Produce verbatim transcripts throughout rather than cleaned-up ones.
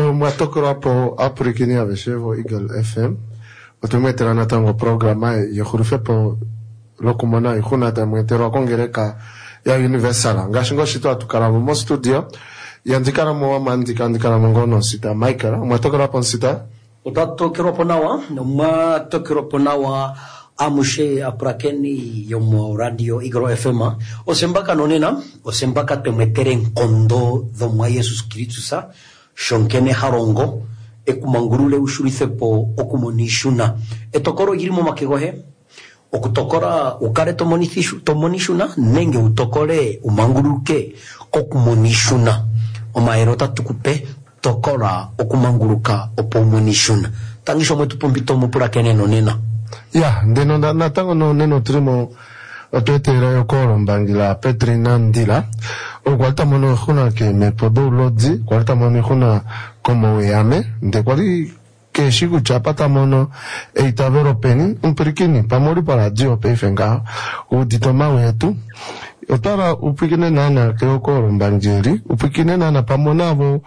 Yo mwatokora po aprikini aveshevo Eagle F M. Otumetera na tango programa ya khurufe po lokumona ikhuna ta mwetero kongereka ya universal. Ngashingo shito atukara mo studio. Yandikara mo mandika andikara mo ngono sita Michael. Mwatokora po sita. Utatokero po nawa, mwatokero po nawa amushe aprakeni yomo radio Eagle F M. Osembaka nonena, osembaka temetere nkondo dhomwa Yesus Kristusa. Shonkene harongo ekumangurule ushurife po okumonishuna etokoro yirimo makegohe okutokora ukare tomonishu tomonishuna nenge utokore umanguruke okumonishuna omaerota tukupe tokora okumanguruka opomonishuna tangisho mwetu pompito mupura keneno nena ya ndeno na, na tango no neno trimo otwetera yokoro mbangila Petrina Ndila o kwalta mono khuna ke me podo lodzi kwalta mono khuna como yame de kwali ke shiku chapata mono e itavero peni un perikini pamori para dio pe fenga o ditoma wetu otara upikine nana ke okoro mbangiri upikine nana pamonavo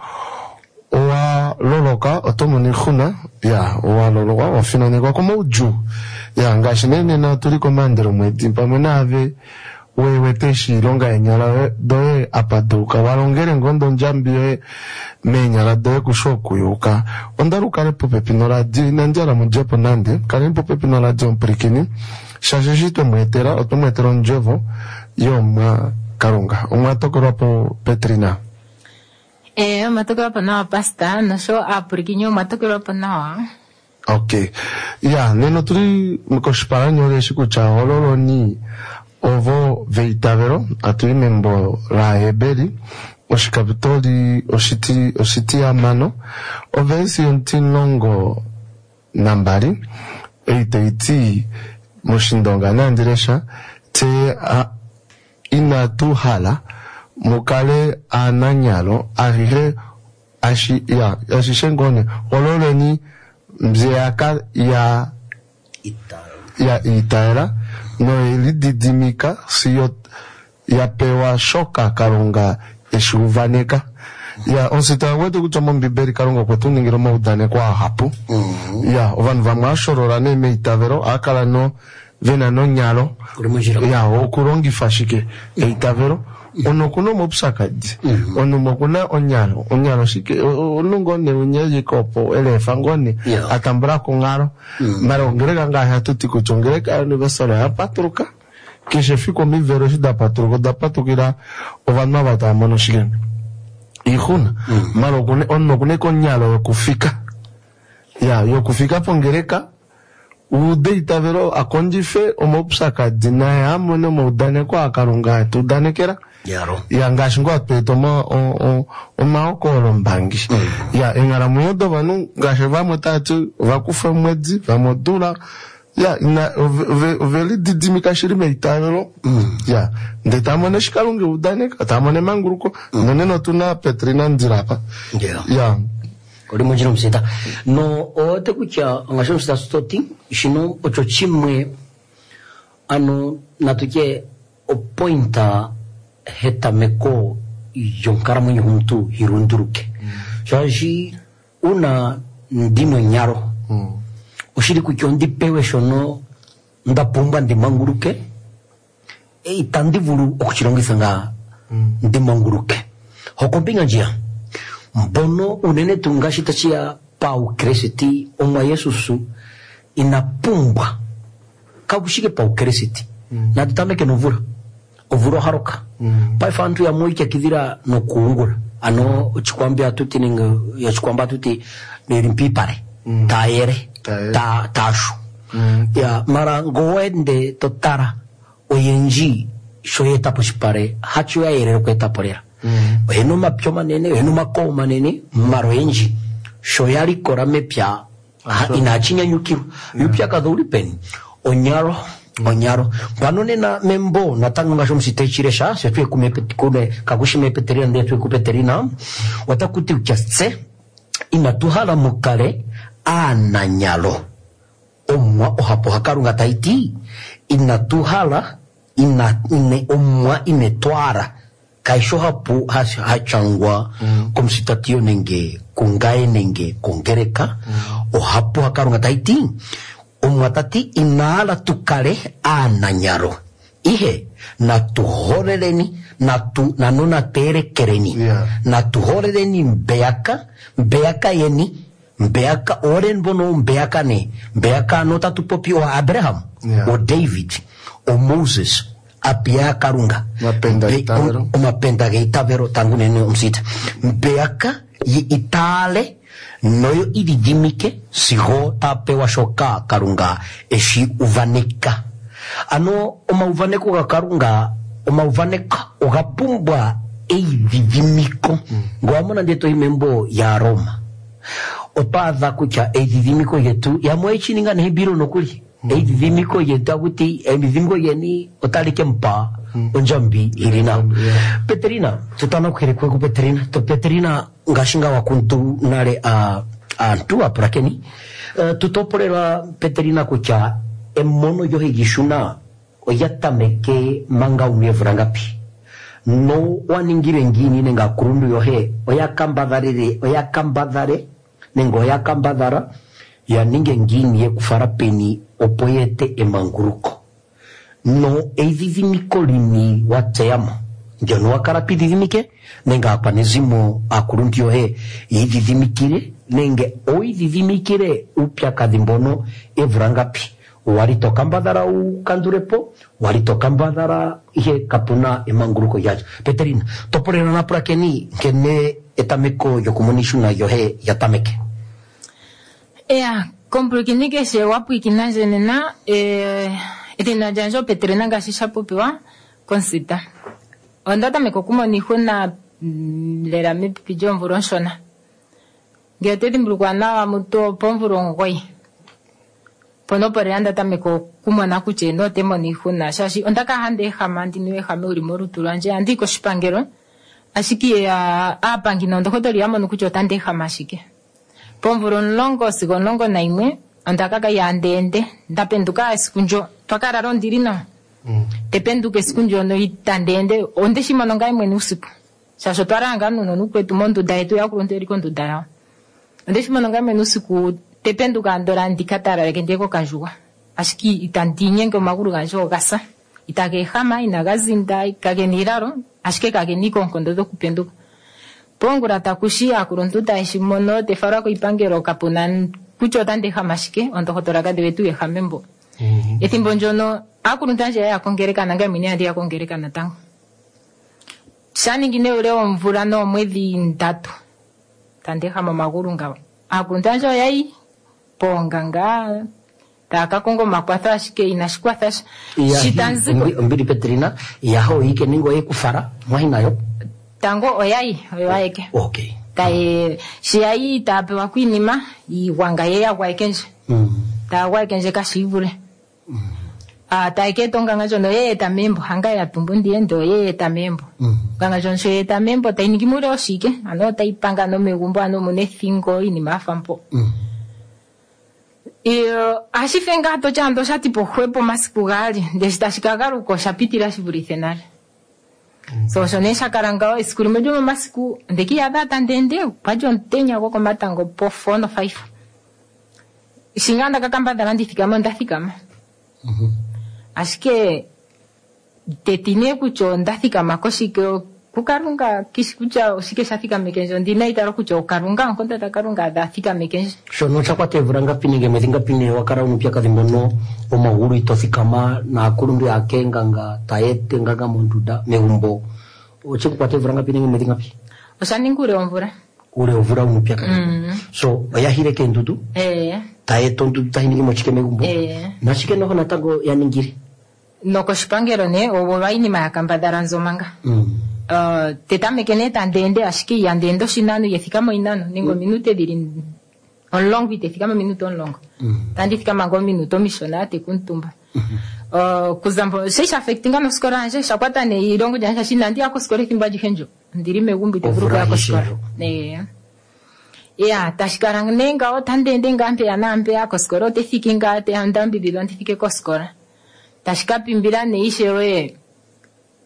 owa loloka otomoni khuna ya owa loloka o finane kwa como uju ya ngashinene na tuli komandero mweti pamonave wewe teshi longa enyala doe apaduka walongere ngondo njambie menyala doe kushoku yuka ondaruka le pope pinora di nanjala mujepo nande kale pope pinora di omprikini shajejito mwetera otomwetera njevo yoma karunga omwatokora po Petrina eh matokora po na pasta no so apurikinyo matokora po na okay ya neno tuli mkoshparanyo le shikucha ololo ni ovo veitavero atui membo la ebeli oshikapitoli oshiti oshiti amano ovesi ontinongo nambari eite iti moshindonga nandiresha te a ina tuhala mukale ananyalo arire ashi ya ashishengone olole ni mzeaka ya Ita. ya itaera no elididimika siyo ya pewa shoka karunga eshuvaneka ya onsita wetu kuchamo mbiberi karunga kwetu ningiro maudane kwa hapu Mhm. ya ovanu vamashorora neme itavero akala no vena no nyalo ya okurongi fashike itavero ono kuno mopsakaji ono mokuna onyalo onyalo shike onungo ne unyeji kopo elefa ngoni Yeah. atambura kungaro mara ngereka ngaha tuti kuchongereka universal ya patruka kishe fiko mi vero shida patruko da patukira ovanma bata mono shike ihuna mara kune ono kune konyalo kufika ya yo kufika pongereka ude itavero akonjife omopsaka dinaya amone modane kwa akarunga tudanekera Yaro. ya ngashingo atpeto ma o o o maokoro mbangi mm. ya engara muyodo vanu ngashe vamwe tatu vakufa mwedzi vamodula ya ina veli didimika shirime itavero mm. ya ndetamone shikalunge udaneka tamone manguruko mm. noneno tuna Petrina Ndilapa Yeah. ya Ori mojino msita. No ote kucha ngasho msita stoti shino ocho chimwe ano natuke opointa heta meko yonkara mwenye humtu hirunduruke. Shaji una ndimo nyaro. mm. Ushiri kuchondi pewe shono nda pumba ndi manguruke. E itandi vuru okuchilongisa nga mm. ndi manguruke. Hokompinga njia. Mbono unene tungashi tachia pau kresiti omwa Yesusu inapumba kabushike pau kresiti mm. na tutameke novura ovuro haroka mm. pa fantu ya moike kidira no kuungura ano chikwambia tuti ninga ya chikwamba tuti nirimpi pare mm. taere ta tashu mm. ya mara ngoende totara oyenji shoyeta pushpare hachu ya ere kweta porera mm. eno mapyo manene eno mako manene maro enji shoyari kora mepya inachinya nyukiru yeah. Yupya kadhuri pen onyaro onyaro panone na membo natanga ngasho msitechiresha setwe kumepeti kule kagushi mepeteria ndetwe kupeterina watakuti uchatse inatuhala mukale ananyalo omwa ohapo hakarunga taiti inatuhala ina ine omwa inetwara kaisho hapu hachangwa mm. komsitatio nenge kungae nenge kongereka mm. o hapu hakarunga taiti umwatati inala tukale ananyaro ihe na tuhoreleni na tu na nona tere kereni yeah. na tuhoreleni mbeaka mbeaka yeni mbeaka oren bono mbeaka ne mbeaka nota tu popi o Abraham yeah. o David o Moses apia karunga mapenda itavero o mapenda itavero tangu nene umsita mbeaka yi itale noyo ididimike sigo tape wa shoka karunga eshi uvaneka ano oma uvaneko ga karunga oma uvaneka ogapumbwa eididimiko mm. ngwamona ndeto imembo ya Roma opadha kucha eididimiko yetu ya mwechi ninga nebiro nokuli mm. eididimiko yetu aguti eididimiko yeni otalike mpa mm. onjambi irina yeah. Petrina tutana kwere kwa Petrina to Petrina ngashinga wakuntu nare a antu aprakeni uh, tutoporera Petrina kucha emono yo higishuna oyatameke manga umyevurangapi no waningire ngini nenga kurundu yohe oyakambadharire oyakambadhare nengo oyakambadhara ya ninge ngini ye kufara peni opoyete emanguruko no eivivimiko lini wateyama njono wakarapidivimike nenga apanezimo akurundu yohe eivivimikire nenge oivivimikire upya kadimbono evurangapi warito kambadara u kandurepo warito kambadara ihe kapuna emanguruko yaja Petrina toporera na prakeni kene etameko yokomunishuna yohe yatameke ea komprokini ke se wapu ikina jenena eh etina janjo Petrina gashisha popiwa konsita ondata meko kuma ni huna lera me pijon vuronshona getedi mbrukwana wa muto pomvurongoi pono parianda tameko kuma na kuche no temo ni huna shashi ondaka hande hamandi niwe hame uri moru turanje andi ko shipangero ashiki ya apangi no ndokotori yamo nukucho tande hamashike pomvuron longo sigon longo na imwe ondaka ka yandende ndapenduka esikunjo twakara rondirina mm. tependuke sikunjo no itandende onde shimano ngai mwe nusiku shasho twaranga nuno nukwetu mondu daetu ya kuronteri kondu daya onde shimano ngai mwe nusiku tependuka ndora ndikatara rekendeko kanjua ashiki itantinye ngo maguru kanjo gasa itage hama inagazinda ikage niraro ashike kage niko nkondo do kupenduka pongura takushi akurontuta eshimono te fara ko ipangero kapunan kucho tande hamashike ondo hotoraga de betu ye hamembo mm -hmm. etimbo njono akuruntaje ya kongereka nanga mini andi ya kongereka natango shani ngine ule omvura no mwezi ndatu tande hama maguru ngawa akuruntaje yai ponganga taka kongo makwatha shike inashikwatha shitanziko mbiri Petrina yaho ike ningo ekufara mwahinayo tango oyai oyaike okay kai shiai tape wakwinima iwanga yeya kwaekenje mm ta kwaekenje kashivule mm a taike tonga ngajo no ye tamembo hanga ya tumbundi endo ye tamembo mm nganga jonse ye tamembo tainigimure oshike ano taipanga no megumbo ano mune cinco ini mafampo mm iyo ashifenga to chando shati po huepo masikugali desitashikagaru ko shapitira shivuricenale mm. so sonesha karangao iskuri mejo masiku ndeki ya data ndende pajo ntenya ko matango po fono five singanda kakamba dalandi fikama ndafikama mhm mm ashike tetine kucho ndafikama koshike kukarunga kisikucha usike shafika mekenjo ndina itaro kucho karunga nkonta takarunga dafika mekenjo shono chakwate vranga pinige mezinga pine wakara unupya kadimbono o maguru itofikama na kurundu akenga nga taete ngaga monduda meumbo o chakwate vranga pinige mezinga pi osani ngure omvura ure ovura unupya kadimbono mm. so ayahire kendudu eh taete ndudu tahinigi mochike meumbo eh nashike no natago yaningiri noko shipangero ne obo baini mayakamba daranzomanga mm. Uh, tetame keneta ndende ashiki ya ndendo shinano yefikamo inano ningo mm. minute diri on long vite fikama minute on long mm. tandi fikama ngo minuto missionate kuntumba mm -hmm. uh, kuzambo seisha affectinga no scoranje shakwata ne irongo janja shinandi ako skore kimbaji henjo ndiri megumbi te grupo yako skora ne ya tashkarang nenga o tandende ngampe ya nampe yako skoro te fikinga te andambi bilonti fike ko skora tashkapi mbira ne ishe we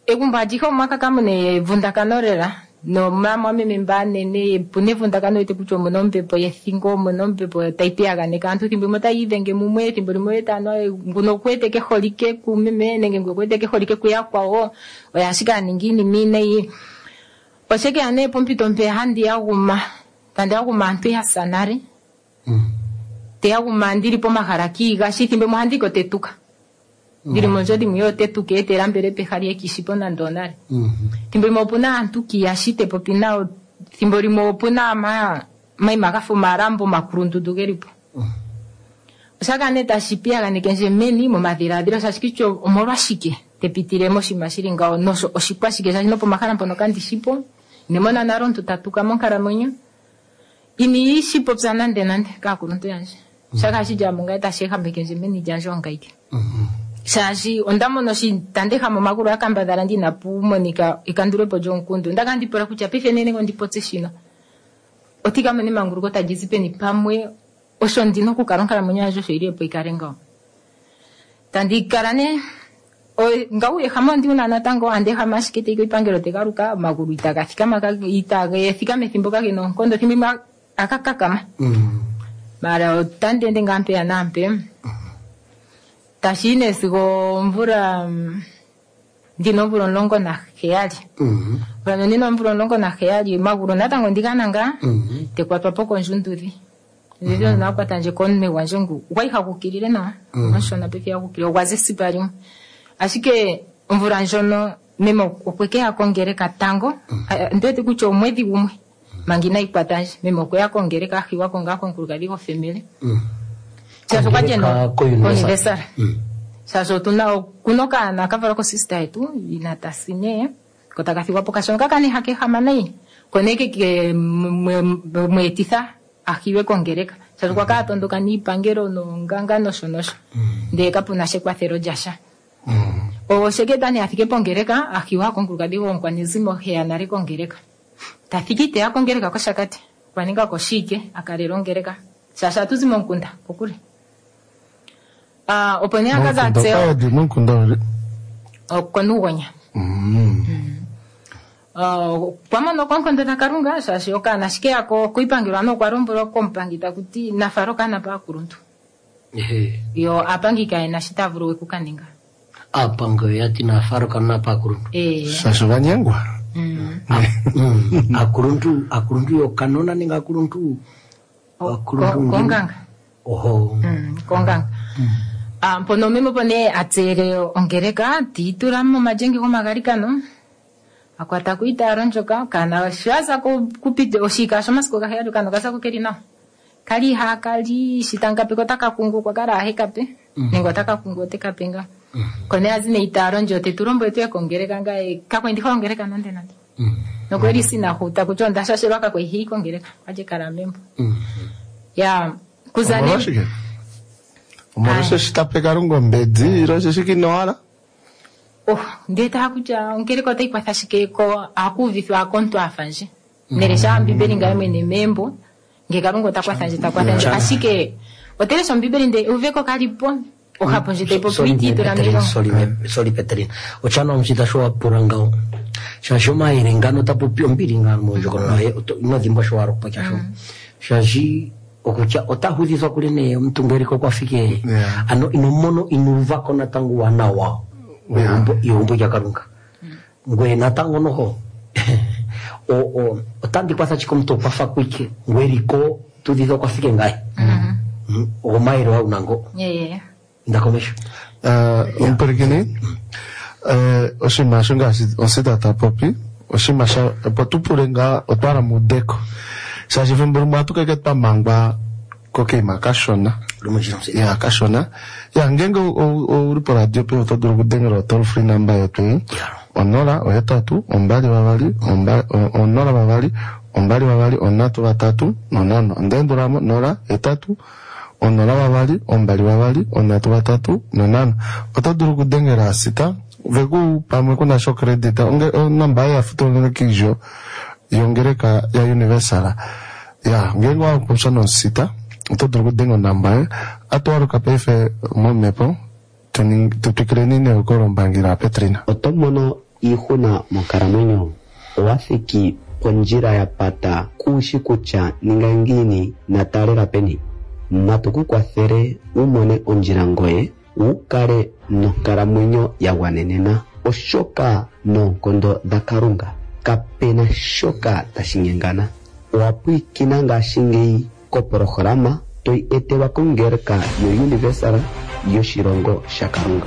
egumba jiko maka kamune vunda kanorera no mama mimi mbane ne pune vunda kano ite kucho monombe po yesingo monombe po taipia gane kantu timbo mota idenge mumwe timbo mweta no nguno kwete ke holike ku meme nenge kwete ke holike ku yakwa o oyashika ningini mine yi oseke ane pompito mpe handi ya guma tande ya guma mpe ya sanare mm. te ya guma ndiri po maharaki gashi timbo muhandi ko tetuka ndiri monjo di myo tetuke ete rambere pe hari ekisipo na ndonare mm -hmm. timbo mo puna antuki yashite popina timbo mo puna ma mai magafu marambo makurundu dugeripo mm. osaka neta shipia gane kenje meni mo madira dira saskicho omorashike te pitiremo shimashiringa onoso oshipashike sha no po makara mpono kandi shipo ne mona naron tutatuka monkara monyo ini shipo psanande nande ka kuruntu yanje mm. saka shija munga ta sheka mekenje meni janjo ngaike mm -hmm. Sashi ondamo no shi tande kama maguru akamba darandi na pumonika ikandure po jonkundu ndaga ndipora kucha pife nene ngo ndipotse shino otika mene manguru ko tajizipe ni pamwe oshondino ku karonkala munyajo shiri po ikarenga tandi karane o ngau ye kama ndi una natango ande kama shikete ko ipangero te karuka maguru itaga fika maka itaga ye fika metimbo ka kino kondo timima akakakama mm mara tande ndengampe anampe tashine sigo mvura ndino mvura longo na heali mhm bano ndino mvura longo na heali maguru natango ndikananga mhm te kwa papoko njunduri ndivyo na kwa tanje konne wanjongu wai hakukirire na mashona pepe yakukirire waze sipari ashike mvura njono memo okweke akongereka tango ndete kucho mwezi umwe mangina ikwatanje memo kwa akongereka hiwa konga konkuruka liko family mhm Sasa kwa jeno universal. Sasa tuna kunoka na kavara ko sister yetu inatasine kotaka fiwa poka shonga kani hake hamanai koneke ke mwetitha akiwe kongereka. Sasa kwa kato ndoka ni pangero no nganga no shonosho. Ndeka puna shekwa thero jasha. O shegeta ni afike pongereka akiwa konkuruka diwo nkwanizimo he anari kongereka. Tafikite akongereka kwa shakati. Kwaninga ko shike akarerongereka. Sasa tuzimo nkunda kokule. Ah, oponia kaza tseo. Ndi munkunda. O konugonya. Mm. Ah, pama no konkonda takarunga sasa yokana shike ako kuipangirwa no kwaromboro kompangita kuti nafaroka na pa kuruntu. Ehe. Yo apangika ina shitavuru wekukaninga. Apango yati nafaroka na pa kuruntu. Eh. Sasa banyangwa. Mm. Mm. Akuruntu akuruntu yo kanona ninga kuruntu. Akuruntu konganga. Oho. Mm, konganga. Mm. Ah, pono mimo pone atere ongereka titura mo majengi ko magarika no. Akwata kuita aronjoka kana shaza ko kupite oshika shomas ko gaheru kana gasa ko kerina. Kali ha kali shitanga peko taka kungu kwa gara hekape. Mm. Ningo taka kungu te kapenga. Mm. Kone azine itaronjo te turombo etu ya kongereka ngai kako ndiko ongereka nande nande. Mm. No kweli sina huta kuchonda shashirwa kwa hii kongereka aje karamembo. Mm. Ya kuzane Omoroshe shitapegaru ngombedzi iroshe shikinoara. Oh, ndeta hakuja ongereko te kwa thashike ko akuvithwa konto afanje. Neresha mbibeli ngai mwene membo ngekarungo takwa thanje takwa thanje ashike otele so mbibeli nde uveko kalipo okaponje te po priti turamiro. Soli soli Petrina. Ochano msita showa puranga. Shashoma irengano tapo piombiri ngamo jokona no dimbo shwaro pa kasho. Shaji okucha otahudizwa kule ne mtungeriko kwa fike yeah. Ano inomono inuva kona tangu wanawa yeah. Yombo yakarunga mm. Ngwe natango noho o o otandi kwa sachi komto pafa kwike ngweriko tudizwa kwa fike ngai mm -hmm. O mairo au nango yeah yeah ndakomesha uh un pergene eh oshima shunga osita tapopi oshima sha potupurenga otwara mudeko Sashi vimburuma tukeke pamangba koke makashona. Ya kashona. Ya ngengo o uri radio pe otoduru kudengero toll free number yote. Onora oyatatu ombali babali ombali onora babali ombali babali onatu batatu nonono. Ndenduramo nora etatu onora babali ombali babali onatu batatu nonono. Otoduru kudengera sita vegu pamwe kuna shock credit onge namba ya futo ngekijo. Yongereka ya universal ya ngengwa kumsano sita utodoro dengo namba atwaro kapefe momepo tuning tutikrenine ukoro mbangira Petrina otomono ihuna mokaramonyo wafiki ponjira ya pata kushi kucha ningangini na tarera peni matuku kwa there umone onjira ngoye ukare no karamonyo ya wanenena oshoka no kondo dakarunga kapena shoka tashingengana wapui kinanga shingei ko programa toi etewa kongerka yo universal yo shirongo shakarunga.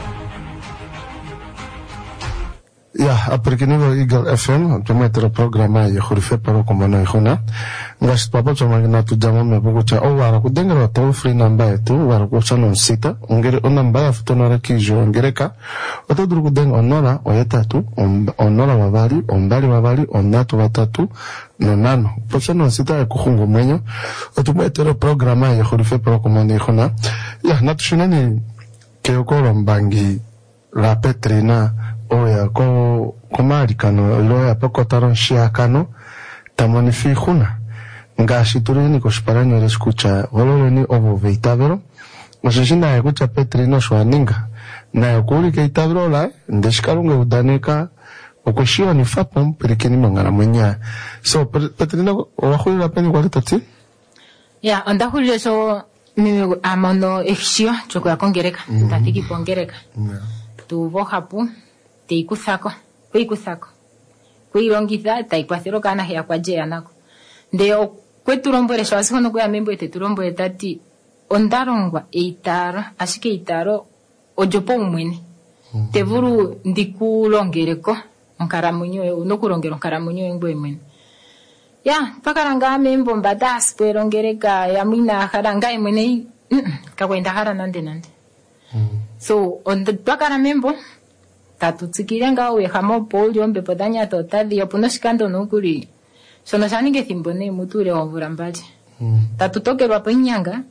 Ya, aprikinigo Eagle F M, tumetero programa ya khurife paro komono ihuna. Ngashi papo choma na tujama mebugo cha o wara kudengero toll free number yetu wara kucha non sita ongere onamba ya futonora kijo ongereka otoduru kudenga onora oyetatu onora wabali ombali wabali onatu watatu nonano pocha non sita ya kuhungo mwenyo otumetero programa ya khurife paro komono ihuna. Ya, natushunani keokoro mbangi la Petrina oya ko komarikano loya pokotaro shiakano tamoni fijuna ngashi turini ko sparanyo escucha voloni ovo veitavero mashinda ya kucha Petrino shwaninga na yakuri ke itavero la ndeshkalunga udaneka okoshio ni fapom perikeni mangara mwenya so Petrino wahuli la peni kwa tati ya onda huli so mimi amono ekshio choko ya kongereka tatiki pongereka tu vohapu teikusako kwikusako kwirongitha taikwathero kana ya kwaje anako ndeo kweturombore shwasihono kwa membo ete turombo etati ondarongwa eitaro ashike eitaro ojopo umwene mm -hmm. Tevuru ndikulongereko nkaramunyo unokurongera nkaramunyo ngwe mwene ya pakaranga membo mbadas perongereka ya mwina haranga mwene kakwenda hara nande nande mm -hmm. So on the pakara membo tatu tsikirenga we hamo polio mbe podanya totali yopuno shikando nokuri sono shaninge thimbone muture wavura mbali mm. Tatu toke bapo inyanga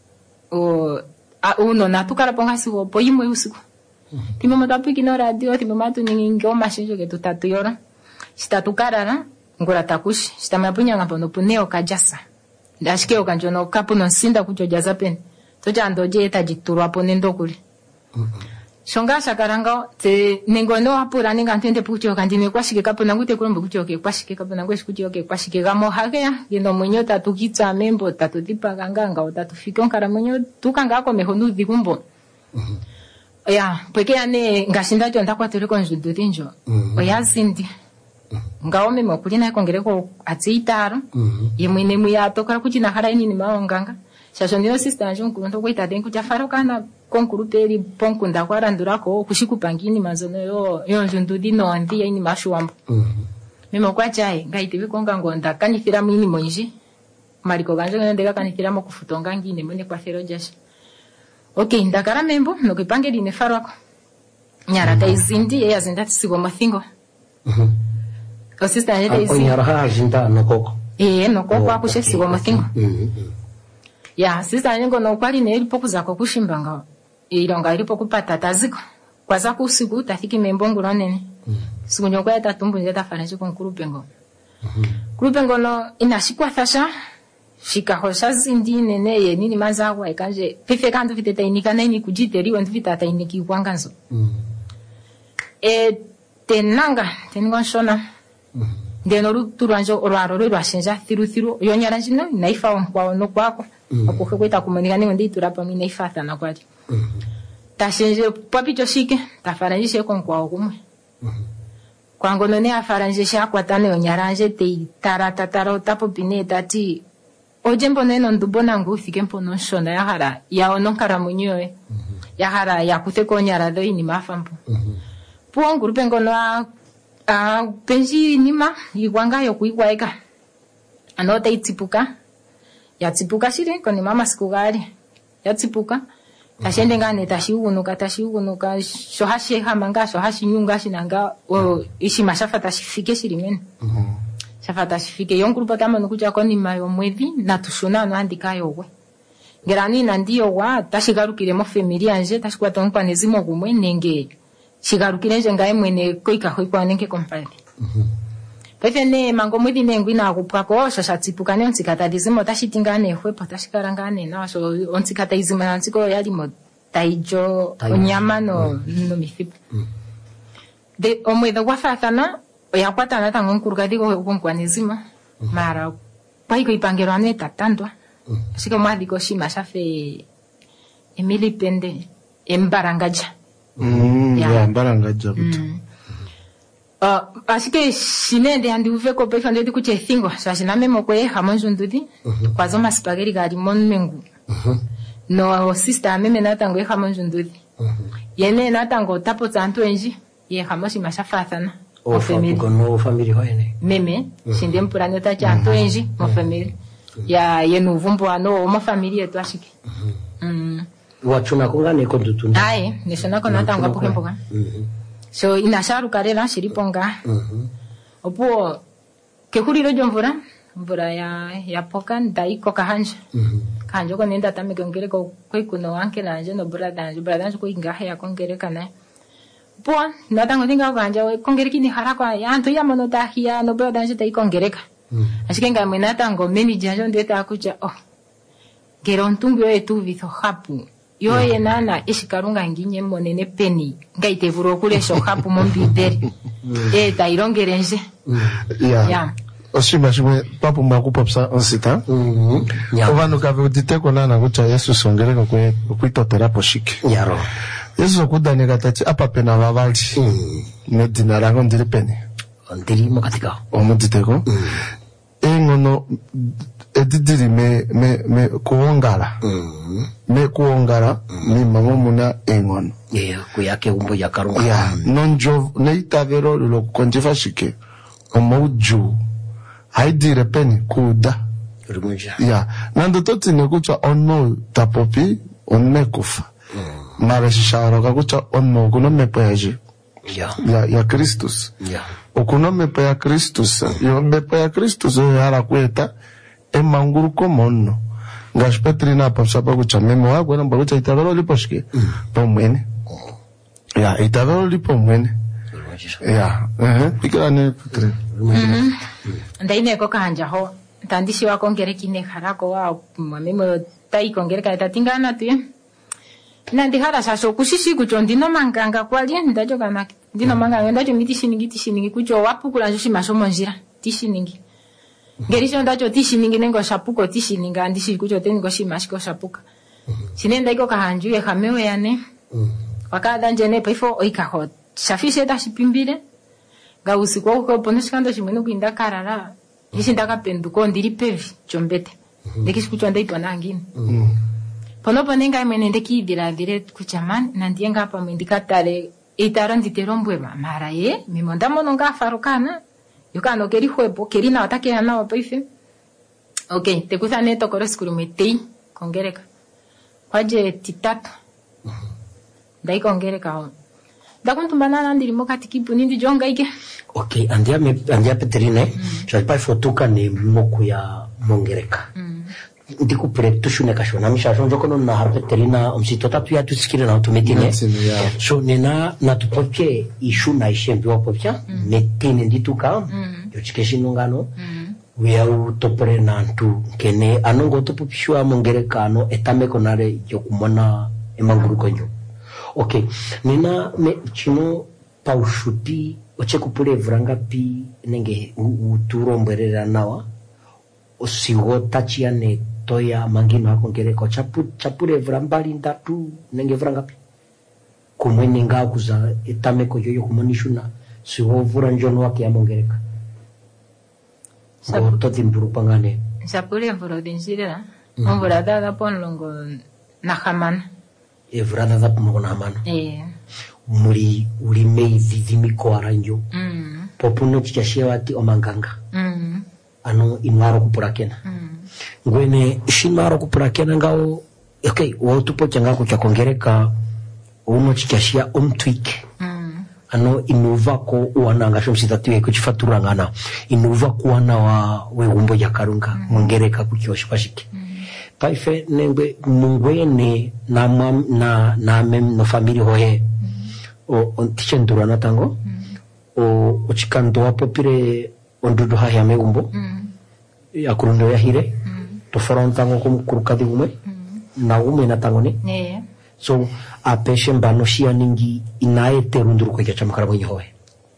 o a uno natukara ponga sigo poimwe usiku mm. Timbo matapu kino radio timbo matu ningo mashinjo ke tutatu yora shitatukara ngora takushi shitamapunyanga pono puneo kajasa ndashike okanjono kapu no sinda kujojaza pen toja ndoje tajiturwa ponendo kuri mm -hmm. Shonga shakaranga te nengono apura ninga ntende pucho kandime kwashike kapo nangute kurombe kucho ke kwashike kapo nangwe kucho ke kwashike gamo hagea yendo munyo tatukitsa membo tatudipa ganganga otatufika nkara munyo tukanga ko mehonu dikumbo mhm ya peke ane ngashinda jo ndakwa tuli konjudu dinjo oya sindi ngaome mokulina kongereko atsitaro yemwene muya tokara kuchina hara ini ni maonganga shasho ndino sister anjo nkuronto kuita denku jafaro kana konkuruperi ponkunda kwarandurako kushikupangini mazono yo yo njundudi no ndi yani mashuambo mhm mimo kwachaye ngaitiwe konga ngonda kanifira mwini monji mariko ganje ngende kanifira mo kufutonga ngine mwene kwa fero jasha okay ndakara membo nokipange dine farako nyara taizindi ya zinda tsigo mathingo mhm o sister ene taizindi nyara ha zinda nokoko eh nokoko akushe sigo mathingo mhm ya sister ene ngono kwali ne ilipo zako kushimbanga ilonga ilipo kupata taziko kwa za kusiku tafiki membongo nene mm. Siku nyoko ya tatumbu nzeta faransi kwa kurupengo mm. Kurupengo no inashikwa thasha shika hosha zindi nene ye nini mazawa ikanje pefe kanto viteta inika nini kujiteri wantu vitata iniki kwanganzo mm. E tenanga tenwa shona mm. Ndeno turanjo oraro ro ashenja thiru thiru yonyara njino naifa kwa no kwako mm. Akuke kwita kumanika ni ndi turapa mimi naifata na kwati mhm mm tashenje papi choshike tafaranjishe konkwa kumwe mhm kwango none afaranjishe akwatane onyaranje te tarata tarota popine tati ojembo neno ndubona ngufike mpono shona ya hara ya ononkara munyoe mhm ya hara ya kuteko nyara do ini mafampo mhm po ngurupe ngono a a penji nima igwanga yo kuigwaeka anote itipuka ya tipuka shire koni mama sikugari ya tipuka tashende ngane tashiunuka tashiunuka shohashi hamanga shohashi nyunga shinanga o ishi mashafa tashifike shirimene mhm shafa tashifike yonkrupa kama nukuja koni mayo mwezi na tushuna no andika yogwe ngerani nandiyo wa tashigarukire mo familia nje tashikwata nkwanezimo gumwe nenge shigarukire nje ngaye mwene koika hoikwa nenge kompare mhm pepe ne mango mwezi nengi na kupako shasha tipuka ne onsikata dizimo tashitingane hwepo tashikarangane na so onsikata izima nantsiko yali mo taijo onyama no no mifipa de omwedho gwafathana oyakwatana tango nkurukadhi konkwanezima mara paiko ipangirwa ne tatandwa asike mwadhiko shima shafe Emily Pende embarangaja mm ya yeah, mbarangaja buto mm. uh, asike sinende andi uveko pe fande kuche thingo so sina memo kwe hamonjo ndudi uh -huh. kwa zoma spaghetti gari mon mengu uh -huh. no sister meme natango e hamonjo ndudi uh -huh. yene natango tapo tanto enji ye hamoshi mashafathana o family kono family hoyene meme uh -huh. sinde mpurano ta chanto enji mo family ya yenu vumbo ano mo family yetu ashike uh -huh. mm wachuna kongane ko dutunda aye nishona ko natango pokempoka mhm so inasharu karela shiriponga mhm opo kehuriro jomvura mvura ya ya poka ndaiko kahanja mhm kanjo ko nenda tameke ongere ko kwikuno wanke nanje no brada brada ko ingahe ya kongere kana po natango tinga kanja we kongere kini harako ya nto ya mono tahia no brada nje tai kongereka mhm ashikenga mwena tango mimi janjo ndeta akucha oh gerontumbyo etu vitho hapu yo ye nana ishikarunga nginye monene peni ngaite vuro kule sho hapu mombideri e tairongerenje ya ya oshima shimwe papu makupopsa onsita mhm ovano kave diteko nana kucha Yesu songereka kwe kwitotera poshike yaro Yesu kudane gatati apa pena vavali ne dinarango ndiri peni ndiri mokatika omuditeko engono edidiri me me me kuongala mm me kuongala mm ni mamo muna engono yeah kuyake umbo ya karunga yeah nonjo neitavero lo konjefa shike omoju haidire peni kuda rumunja yeah nando toti ne kucha ono tapopi onne kufa mm mara shisharo ka kucha ono kuno mepeje yeah ya ya Kristus yeah okuno mepe ya Kristus yo mepe ya Kristus yara kweta emanguru komono ngash Petrina papsapa kucha memo wako na mbakucha itavero liposhike pomwene ya itavero lipo mwene ya eh ikira ne Petrina ndaine ko kanja ho tandishi wako ngere kine harako wa memo tai kongere ka tatingana tu na ndihara sasho kushishi kucho ndino manganga kwali ndajo kana ndino manganga ndajo mitishiningi tishiningi kucho wapukula njoshi masomo njira tishiningi ngerisho ndacho tishiningi nengo shapuko tishiningi andishi kucho tengo shimashiko shapuka sinenda iko kahanju ye kamewe yane wakada njene pefo oika hot shafishe ta shipimbire ga usiku ko ponoshikando shimwenu kuinda karara yishindaka penduko ndiri pevi chombete ndikisikucho ndaipo nangini pono ponenga mwene ndekidira dire kuchaman nandienga hapa mwindikatare itaro nditerombwema mara ye mimonda mononga farukana yukano keri huepo keri na watake yana wapaife okay tekusa neto koro skuru metei kongereka kwaje titatu dai kongereka ho dakuntumbana nandiri mokati kipu nindi jonga ike okay andia me andia Petrine chalipa fotuka ni moku ya mongereka ndiku preto shune kashona mishajo jokono na Petrina omsito tatu ya tusikire na tumetine so nena na tupopye ishuna ishembi wapopya metine ndituka yochikeshi nungano wea utopre nantu kene anongo topopishwa mongereka ano etame konare yokumona emanguru konyo okay nena me chino paushuti oche kupule vranga pi nenge uturomberera nawa osigo tachiane toya mangino akongereka chapu chapure vrambali ndatu nenge vranga pi kumwene nga kuza etame ko yoyo kumonishuna sigo vura njono wake amongereka ngo totimburu pangane sapure vura densira mvura dada ponlongo na hamana e vura dada ponlongo na hamana eh muri uri meizi zimiko aranjo mm popuno chichashewa ati omanganga mm ano inwaro kupurakena mm ngwene shinwaro kupurakena ngao okay wotupo changa kucha kongereka uno chichashia omtwike mm ano inuva ko uananga shomsitatiwe kuchifatura ngana inuva kuana wa wegumbo ya karunga mm mongereka kuchioshipashike mm paife nengwe mungwene na mam, na na mem no family hoye o ontichendura natango mm. o ochikando wapopire ondudu ha ya megumbo mm. ya kurundo ya hire mm. to forontango kum kurukadi gume mm. na gume natango ne yeah. So a peshe mbano shia ningi inae terunduru kwa chamakara mwenye hoe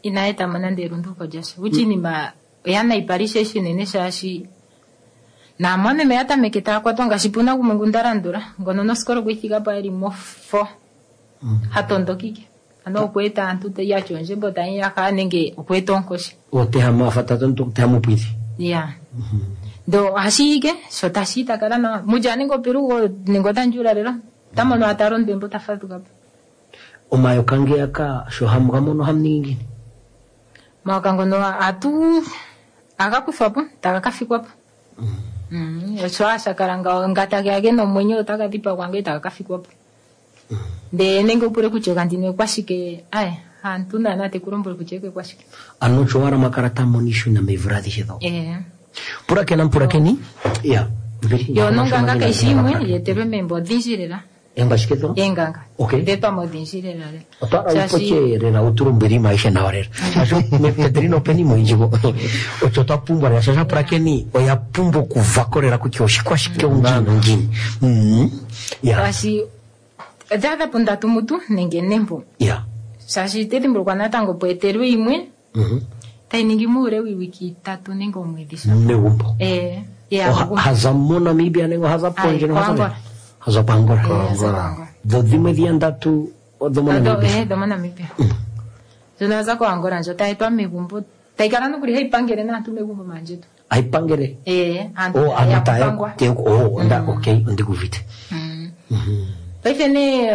inaeta manande runduko jasho uchi ni ma yana iparishe shinene shashi na mane me ata me kita kwa tonga shipuna kumungundarandura ngono no skoro kwithika pa eri mofo hatondokike ano kweta antute ya chonje bota ya kanenge kweta onkoshi ote hama fata tonto te hamu piti ya do asige sotashita kala na mujane ngo peru go ningo tanjura lero tamano ataron bembo tafatu kap o mayo kange aka sho hamu gamono hamni ngini ma kangono atu aga kufapo takakafikwa pa mm yo swasa karanga ngata yake no mwenyo takatipa kwange takakafikwa pa de nengo pure kuchoka ndine kwashike ai antuna na te kurombole kucheke kwashike ano chowara makarata monishu na mevradi shedo eh pura kenan pura keni ya yo no ganga kaishimwe yetebe membo dinjirera enga shiketo enganga okay de pa mo dinjirera le otara ipoche rera uturumbiri maisha na warera ajo me pedrino peni moinjigo otota pumba ya sasa pura keni oya pumbo kuvakorera kukyoshi kwashike ungano ngini mm ya asi dada punda tumutu nenge nempo ya sashi tete mbukwana tango poeteru imwe mhm tainingi mure wiki tatu nengo mwedisa neumbo eh ya oh, hazamona mibia nengo hazaponje no hazapangora hazapangora hazapangora dodime diandatu odomona do mibia eh domana mibia tunaza kwa angora njo taitwa migumbo taikarano kuri hei pangere na tu migumbo manjetu ai pangere eh ando oh anata ya te oh onda okay ndikuvite mhm mhm paitene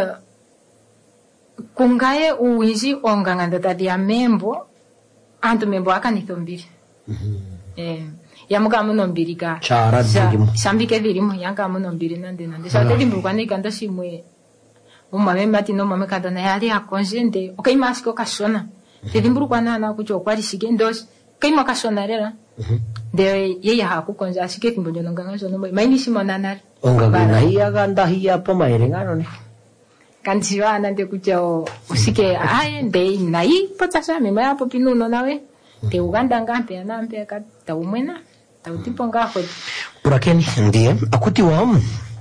kungaye uwinji onganga ndati ya membo antu membo akanitho mbiri mhm eh yamuka muno mbiri ka chara dirimo shambike dirimo yanga muno mbiri nande nande sateli mbukwane kanda shimwe umame mati no mame kadana yali akonjende okay masiko kashona tedimburu kwana na kucho kwali shigendos kai makashona rera mhm de yeye hakukonja shike timbonjo nganga jono maini shimonana onga na hiya ganda hiya pa mairengano ne kanjiwa nande kucho usike ai ndei nai potasa mema hapo pinuno nawe te uganda ngampe na mpe ka taumwena tautipo ngakwe purakeni ndiye akuti wa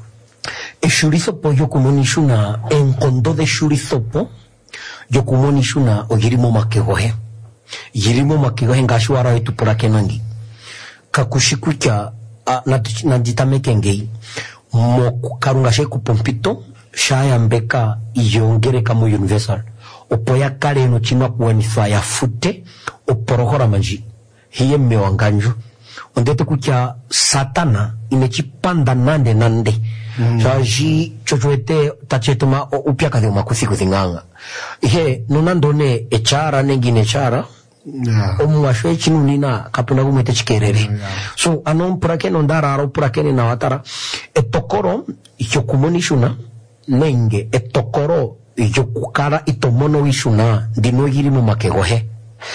eshurisopo yokumonishuna enkondo de shurisopo yokumonishuna ogirimo makegohe yirimo makegohe ngashwara wetu purakenangi kakushikucha na ditamekengei mo karunga sheku pompito shaya mbeka iyongere kama universal opoya kale no chino kuwanisa ya fute oporohora manji hiye mewanganju ondete kucha satana inechipanda nande nande mm. Shaji chochoete tachetuma upya kadhi umakusi kuthinganga ihe nunandone echara nengi nechara yeah. Omuwashwe chinu nina kapuna kumete chikerere yeah. So anon purake nondara aro purake ni nawatara etokoro ichokumonishuna nenge etokoro yokukara itomono wishuna ndino yiri mu makegohe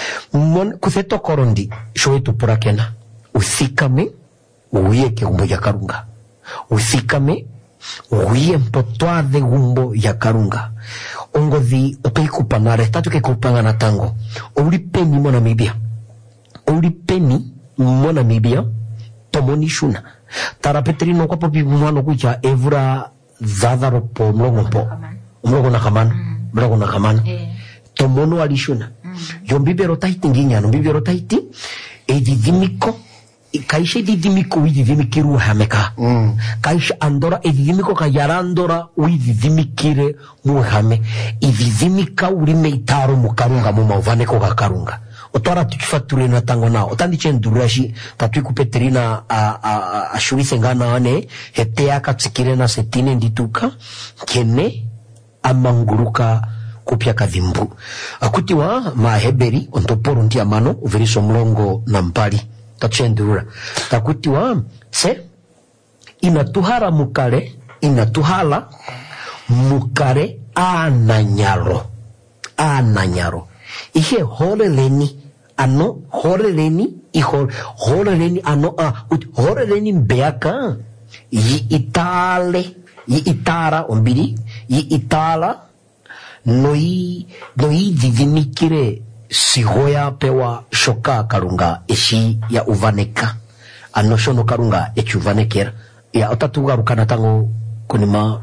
mon kusetokoro ndi shoetu purakena usikame uye ke gumbo ya karunga usikame uye mpotwa de gumbo ya karunga ongozi opeikupanare tatu ke kupanga tango uri peni mona mibia uri peni mona mibia tomoni shuna tarapetrino kwa popi mwana kucha evra zadaro po mlogo po mlogo na kamana mlogo na kamana tomono alishuna yombibero taiti nginyano mbibero taiti edidimiko kaisha edidimiko wididimikiru hameka kaisha andora edidimiko kayarandora wididimikire muhame edidimika urime itaro mukarunga mumavaneko kakarunga otora tukifature na tango nao otandi chendurashi tatuiku petrina a a a shuise ngana ane hetea katsikire na setine ndituka kene amanguruka kupya kadhimbu akutiwa maheberi ontoporo ntia mano uveriso mlongo na mpali tachendura takutiwa se inatuhara mukare inatuhala mukare ananyaro ananyaro ihe horeleni ano horeleni iho horeleni ano a ut horeleni mbeaka yi itale yi itara ombiri yi itala noi noi didimikire sihoya pewa shoka karunga eshi ya uvaneka ano shono karunga echuvanekera ya otatuga rukana tango kunima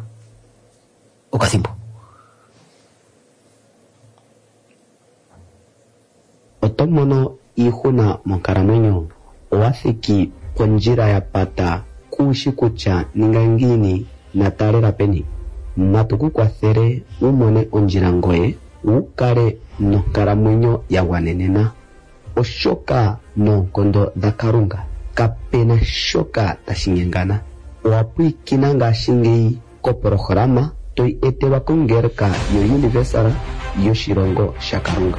okasimbo otomono ihuna monkaramwenyo owafiki ponjira ya pata kushi kucha ningangini natalera peni matuku kwathere umone onjira ngoye ukale nonkaramwenyo yagwanenena oshoka nonkondo dha Kalunga kapena shoka tashinyengana wapwikina ngashingeyi koprograma toi etewa kongerka yo universal yoshilongo sha Kalunga.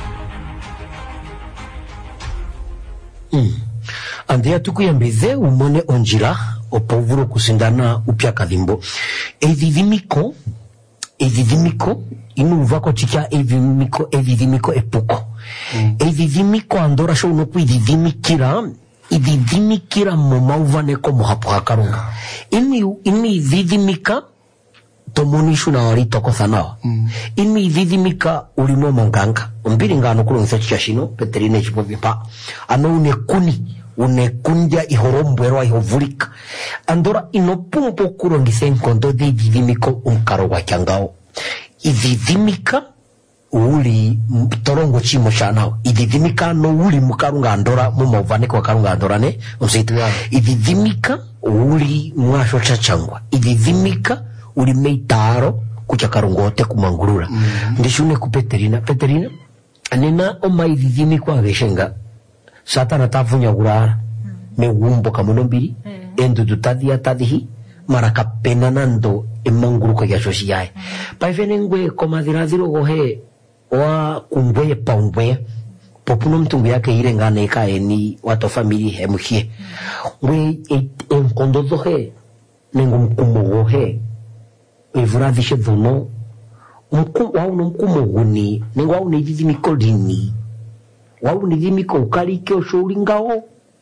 Mm. Andea tukuyambeze umone onjira opovuro kusindana upya kadhimbo evidhimiko evidhimiko inuvako chikia evidhimiko evidhimiko epuko mm. evidhimiko andora sho unoku evidhimikira evidhimikira momauvaneko mohapo hakarunga imi imi evidhimika tomonishu na wali toko thanawa mm. imi evidhimika ulimo monganga umbiri ngano kulonisa chichashino Petrine chipopimpa ano unekuni unekundia ihorombwerwa ihovulika andora inopumpo kurongise nkondo de evidhimiko umkaro wa kiangao evidhimika uli torongo chimo shanao evidhimika no uli mukarunga andora mumauvaneko wa karunga andora ne umsita yeah. evidhimika uli mwasho chachangwa evidhimika uli meitaro kucha karungote kumangurura mm-hmm. ndishune ku Petrina Petrina anena oma evidhimiko ageshenga Satana tafunya kurara mm. me wumbo kamunombiri mm. endo tutadia tadihi maraka penanando emanguruko ya shoshi yae mm. paifenengwe komadhiradhiro gohe wa kumbwe paumbwe popuno mtungu yake ile ngane ikaeni wato famili hemuhie mm. we enkondo dohe nengo mkumo gohe evuradhishe dhuno mkumo wauno mkumo guni nengo waune jiji mikolini wau ni dhimiko ukarike oshouringao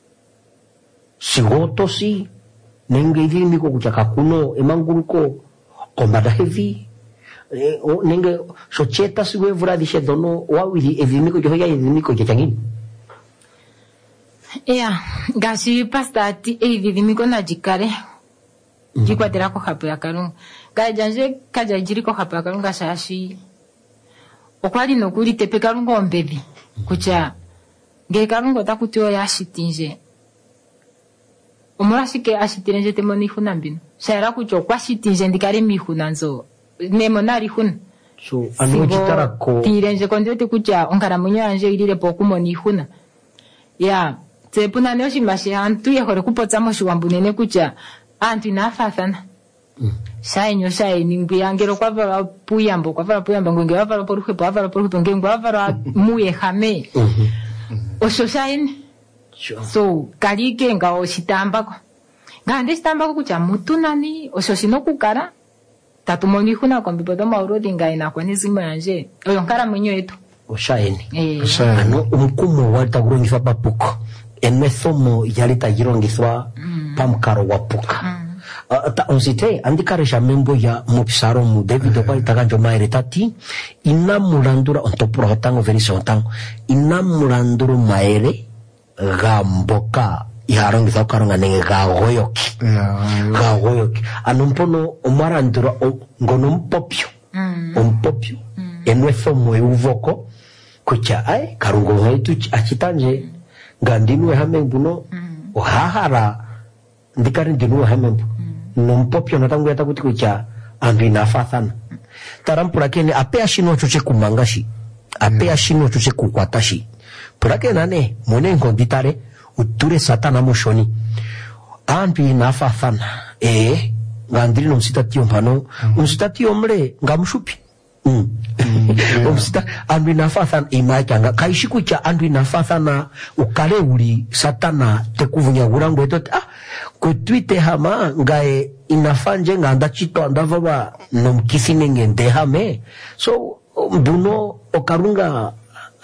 sigoto si nenge dhimiko kuchaka kuno emanguruko kombada hevi e, nenge socheta siwe vuradishe dono wau dhimiko johoya dhimiko jachangini ea gasi pastati e dhimiko na jikare mm. jikwa terako hapo ya Kalunga gajanje kaja jiriko hapo ya Kalunga shashi okwali nokuri tepe Kalunga ombebi kucha nge Kalunga takutio ya shitinje omurashike ashitinje temoni huna mbino shaira kucho kwa shitinje ndikare mihuna nzo nemonari huna so anu chitarako tirenje kondote kucha onkaramunyo anje irire pokumoni huna ya tepuna ne oshimashi antu yehore kupotsa moshiwambu nene kucha antu inafathana mm. Shainyo shaini ngiyangero kwa vala puyambo kwa vala puyambo ngenge wa vala poruhe po vala poruhe ngenge wa vala muye hame mhm osho shaini so kalike nga oshitamba ko ngande shitamba ko kucha mutunani osho shinokukara tatumoni huna kwa mbibodo maurodi ngaina kwa nizimo yanje oyo nkara mwenyo yetu oshaini eh ano umkumo walita kurongithwa papuko emesomo yalita yirongithwa mm. pamkaro wapuka mm. Uh, ta onsite andikaresha membo ya mopisaro mu David mm. Opali takanjo maere tati inamulandura ontopura hotango verisa hotango inamulandura maere gamboka iharongitha ukaronga nenge gagoyoki yeah, gagoyoki anumpono omarandura ngono mpopyo mm. ompopyo mm. enwesomo euvoko kucha ai karungo hoitu achitanje mm. ngandinwe hamembuno mm. ohahara ndikari ndinwe hamembu nompopyo natangu yata kuti kucha andu inafathana tarampura kene ape ashino choche kumangashi ape ashino choche kukwatashi purake nane mwene nkonditare uture Satana moshoni andu inafathana ee ngandiri nomsita tiyo mpano umsita tiyo mle ngamushupi mm. umsita andu inafathana imaikanga kaishi kucha andu inafathana ukale uli Satana tekuvunya gurangu etote ah kutwite hama ngae inafanje nganda chito andavaba nomkisine ngende hame so mbuno okarunga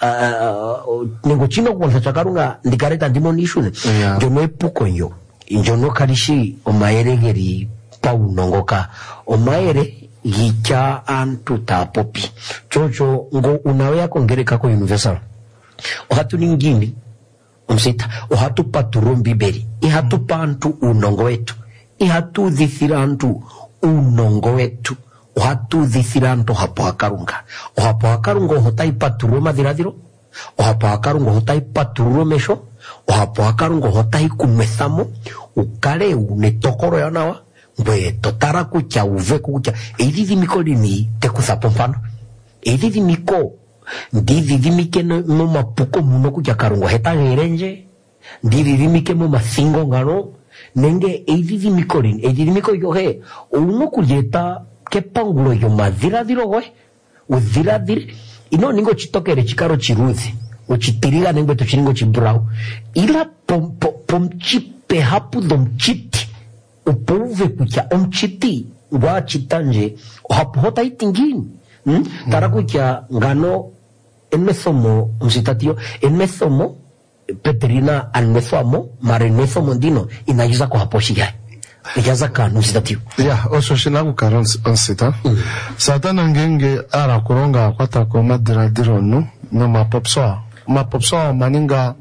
uh, nengo chino kwa chakarunga ndikareta ndimoni ishune yeah. Njono epuko nyo njono karishi omaere geri paunongoka omaere gicha antu tapopi chocho ngo unawea kongereka ko universal ohatu ningini umsita ohatu paturumbi beri ihatu pantu unongo wetu ihatu dhithirantu unongo wetu ohatu dhithirantu hapo hakarunga ohapo hakarunga ohotai paturuma dhiradhiro ohapo akarungo hotai patururo mesho ohapo akarungo hotai kumethamo ukale unetokoro yanawa mbwe totara kucha uve kucha eididi miko lini tekuthapo mfano eididi miko ndididi mike no mapuko muno kucha karungo heta gerenje ndididi mike mo masingo ngano nenge eididi miko lini eididi miko yohe uno kujeta kepangulo yo madhira diro we udhira diri ino ningo chitokere chikaro chiruzi uchitirira nengwe tuchiningo chibrau ila pom pom pom chipe hapu dom chiti upouve kucha om chiti wa chitanje hapu hota itingini hmm? Tara kucha ngano enmesomo msitatio enmesomo Petrina almesomo mare mesomo ndino inajiza kwa hapo shigai ijaza kanu msitatio ya oso shinagu karon onsita mm. Satana ngenge ara kuronga kwata ko madira dironu no mapopso mapopso maninga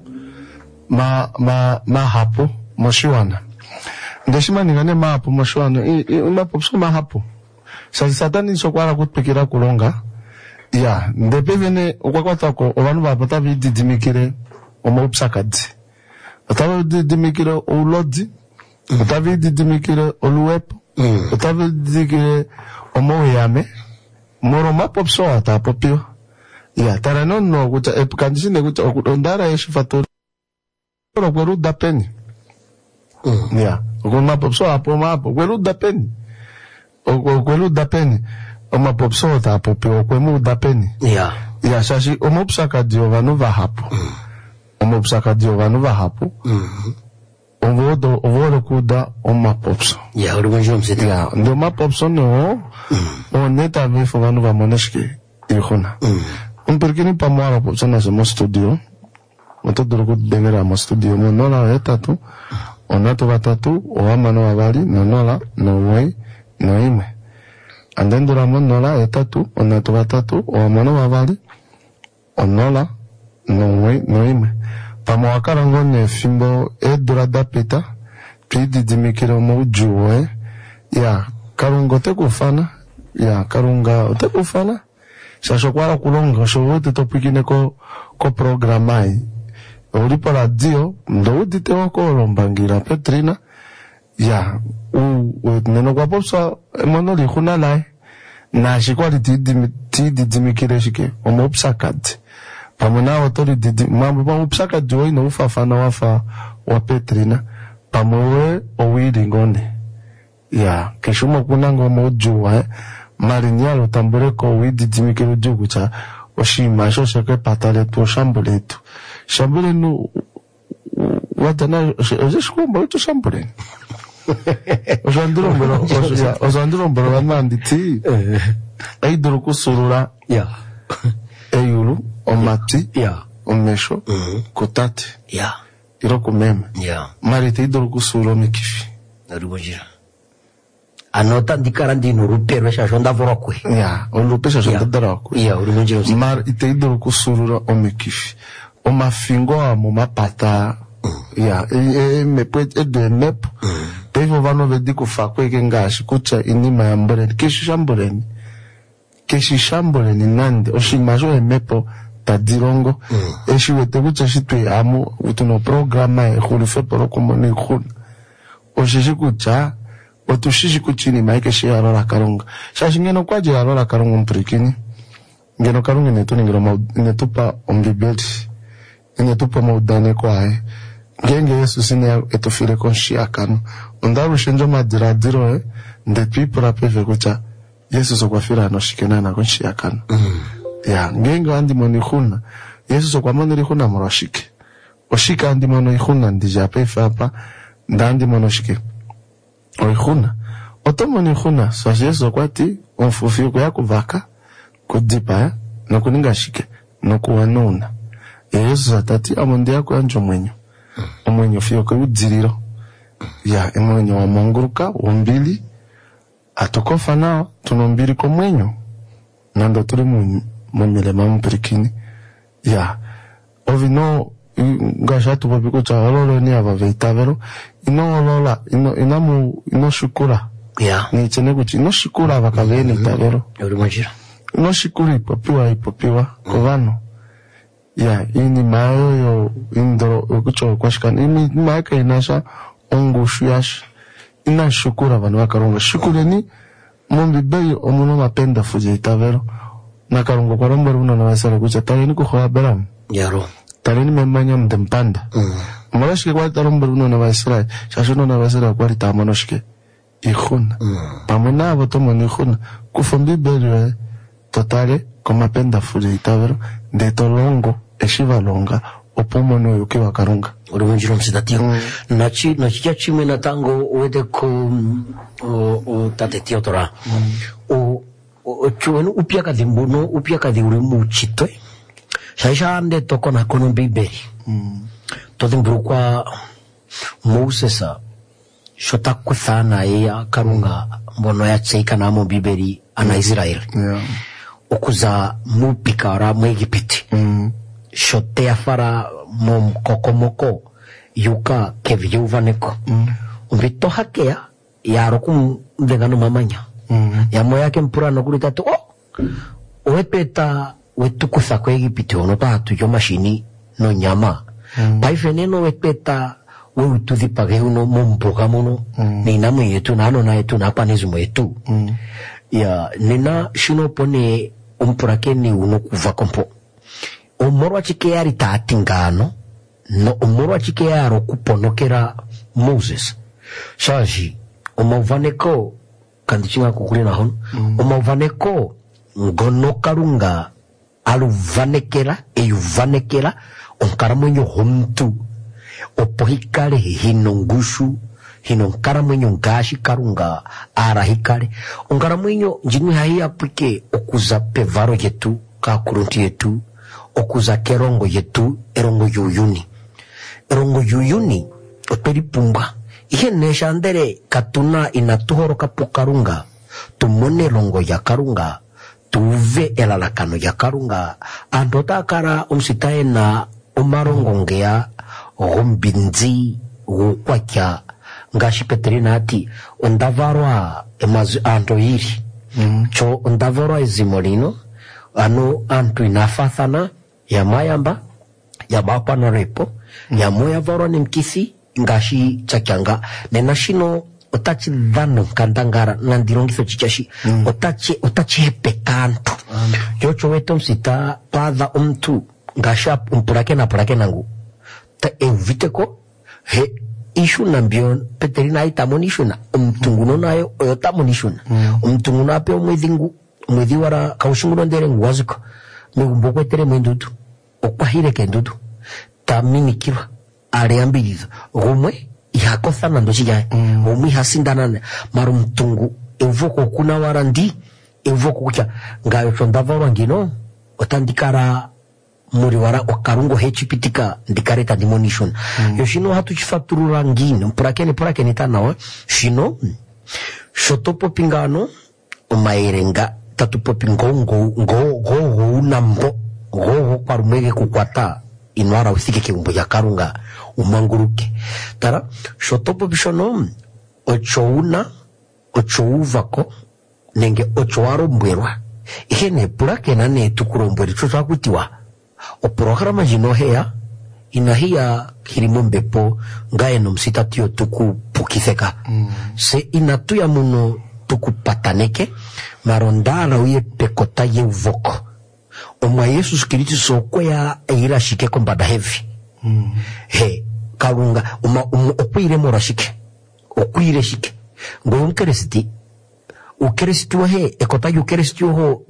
ma ma ma hapo moshiwana ndeshima ningane ma hapo moshiwana mapopso ma hapo sasa Satani sokwara kutpekira kuronga ya ndepevene ukwakwata ko abantu bapata bididimikire omopsakadi atawe didimikire ulodi utavi didimikire oluwepo mm. utavi didimikire omoyame moro mapopso ata popio ya tara no no kuta epkandishine kuta okundara yeshifatori ro kweru dapeni mm. ya okun mapopso apo mapo kweru dapeni okun kweru dapeni omapopso ata popio kwemu dapeni ya ya shashi omopsaka dio vanu va hapo mm. omopsaka dio vanu va hapo mm. Ovodo ovoro kuda oma popso. Ya urugonjo msiti. Ya ndo ma popso no. Mm. Oneta vifo vanu va moneshke ikhona. Mm. Umperkini pa mwara popso na se mo studio. Oto doroku dengera mo studio mo nola etatu. Onato batatu o amano avali no nola no way no ime. Andendura mo nola etatu onato batatu o amano avali onola no way no ime. Pamo akarango ne fimbo e durada peta puis didimikiro mo juwe ya karungo te kufana ya karunga te kufana sasho kwara kulonga sho te topikine ko ko programai uri para dio ndo dite ko lombangira Petrina ya u neno kwa popsa mono li khuna lai na shikwali didimikire shike omo upsakad pamona autori didi mambo pa upsaka joy no ufafana wafa wa Petrina pamowe owili ngone ya keshumo kunango mojuwa eh marinyalo tambure ko widi dimikero jogu cha oshima shoshe ke patale to shambule tu shambule no wadana oje shkomba to shambule ozandiro mbero oja ozandiro mbero wamanditi eh idoro kusurura ya eyulu omati ya omesho mm. kotati ya iroko meme ya marite idoro kusuro mikifi narubojira anota ndikara ndino rupero shashonda vorokwe ya olupesha shonda darokwe ya urumujira mar ite idoro kusurura omikifi omafingo amo mapata mm. ya e, e mepwe ede mep mm. pevo vano vedi kufakwe kengashi kucha inima ya mboreni keshi shamboreni keshi shamboreni nande oshimajo emepo tadirongo mm. eshi wete kucha shitwe amu utuno programa e khulufe poro komone khun oshishi kucha otushishi kuchini maike shi arora karonga shashi ngeno kwaje arora karonga mprikini ngeno karonga netu ngero ma netupa ombibeli netupa maudane kwae ngenge Yesu sine etofile konshi akano ondaru shenjo madiradiro e ndepi pora peve kucha Yesu sokwafira no shikena na konshi akano mm. ya ngenge andi moni khuna Yesu sokwamone ri khuna moroshike oshika andi mono ikhuna ndija pefa hapa ndandi mono shike oikhuna otomoni khuna so Yesu kwati onfufi ko yakuvaka kudipa no kuninga shike no kuwanona Yesu atati amonde yako anjo mwenyo omwenyo fio ko udziriro ya emwenyo wa monguruka wombili atokofa nao tunombiri ko mwenyo nando tuli mu momile mampirikini ya ovino ngasha tu babiko cha ololo ni aba veitavero ino olola ino inamu ino shukura ya ni chene kuchi ino shukura bakaveni tavero urumujira ino shukuri popiwa ipopiwa kovano ya ini mayo yo indro ukucho kwashikana ini maika inasha ongushu yash ina shukura vanu wakaronga shukureni mombi beyo omuno mapenda fuje itavero na karongo kwa rombo runo na wasara kucha taleni kuhoa beram yaro taleni memanya mdempanda mm. Mwalashike kwa rombo runo na wasara shashuno na wasara kwa rita amanoshike ikhuna mm. Pamena avotomo ni ikhuna kufombi beyo totale koma penda fuje itavero ndeto longo eshiva longa opomo no yuki wakaronga urumunjiro msidatio mm. nachi nachi chimwe na tango uwede ko o o tatetio tora mm. o o chuenu upia ka dimbono upia ka diuri muchitwe shaisha ande toko na kono biberi mm. Todimburu kwa Mosesa shota kuthana ya karunga mbono ya tseika na mo biberi ana Israel yeah. Okuza mupika ra mwegipiti mm. Shotea fara mom kokomoko yuka kevyuvaneko mm. Umbito hakea ya roku mvengano mamanya mm. Ya moya kempura no kulita to oh wepeta wetukusa kwa Egipti ono tatu yo mashini no nyama mm. Paifeneno wepeta we utudhipage uno mumboga muno mm. Ni namu yetu nano na yetu na panezu yetu mm. Ya nina shino pone umpurake ni uno kuva kompo omorwa chike yari tatingano no omorwa chike yaro kuponokera Moses shaji omauvaneko kandichinga kukuri na hon mm. Omauvaneko ngono karunga aluvanekera eyuvanekera onkaramonyo homtu opohikale hinongushu hinonkaramonyo ngashi karunga arahikale onkaramonyo njini hai apike okuza pevaro yetu kakurunti yetu okuza kerongo yetu erongo yuyuni erongo yuyuni operi pumba ihe neshandere katuna inatuhoro kapukarunga tumone rongo ya karunga tuve elalakano ya karunga andota kara umsitae na umarongo ngea gombinzi ukwakya ngashi Petrina ati ondavarwa emazu andoiri mm. Cho ondavarwa ezimolino ano antu inafathana ya mayamba ya bapa na repo mm. Ya moya varo ni mkisi ngashi chakyanga nena shino otachi dhano kandangara nandirongiso chichashi mm. Otachi otachi hepe kantu mm. Yocho weto msita padha umtu ngasha umpurake na purake nangu ta eviteko he ishu nambion Petrina itamoni ishu na umtunguno nayo oyotamoni ishu na mm. Umtunguno ape umwedhingu mwedhi wara kaushinguno ndere nguwazuko megumbo tere mwendudu okwahire kendudu tamini kiwa areambirizo gomwe ihakosa na ndochi ya mm. Gomwe hasindana maru mtungu evoko kuna warandi evoko kucha ngayo chondava wangino otandikara muri wara okarungo hechipitika ndikareta demonishon mm. Yoshino hatu chifaturura ngini mpurakeni purakeni tanawa shino shotopo pingano umairenga tatupo pingongo ngo go unambo go kwa rumege kukwata inwara usike kibumbo ya karunga umanguruke tara shotopo bishono ochouna ochouvako nenge ochoaro mbwerwa ihene purake nane tukurombweri chocha kutiwa o programa jino hea inahia kirimo mbepo ngaye no msita tio tuku pukitheka mm. Se inatuya muno tuku pataneke marondara uye pekota ye uvoko omwa Yesus Kristo sokwe ya eira shike kombada heavy mm. He karunga uma, uma okwire mora shike okwire shike ngoyo mkeresiti ukeresiti wa he ekota yu keresiti ho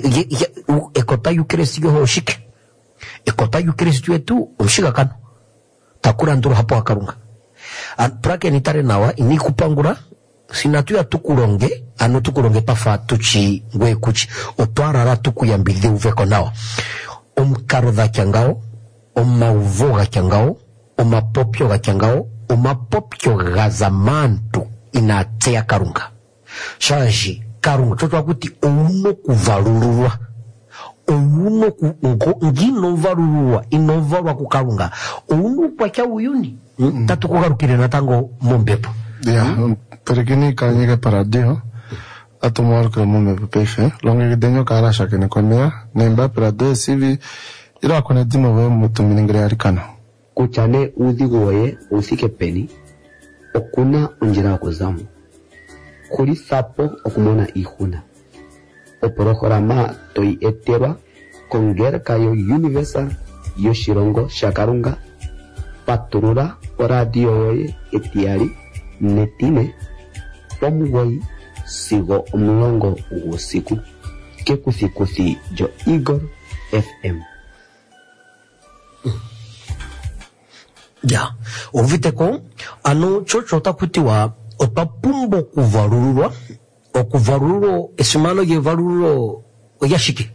ekota yu keresiti ho shike ekota yu keresiti wetu umshika kano takura nduru hapo akarunga prake nitare nawa ini kupangura sinatu ya tukuronge ano tukuronge pafa tuchi ngwe kuchi otwarara tukuyambili uveko nawa omkarodha kyangao omauvoga kyangao omapopyo ga kyangao omapopyo ga zamantu inatea karunga shaji karunga choto akuti ouno kuvalulua ouno ku ngino valulua inovalwa kukarunga ouno kwa kya uyuni mm. Tatu kukarukire natango mombepo ya perikini kanyega paradio atomor que mombe pefe longe denyo kara shakene komea nemba paradio sivi ila kone dimo we mutuminengere arikana kuchane udhigoye usike peni okuna onjira kuzamu kuri sapo okumona ihuna oporohorama toi eterwa kongera kayo universal yoshirongo shakarunga paturura oradio yoye etiari netine pomugoi sigo omulongo usiku kekuthikuthi jo Igor F M. Ya, ovite ko ano chocho takutiwa otapumbo kuvarurwa okuvaruro esimano ye varuro oyashike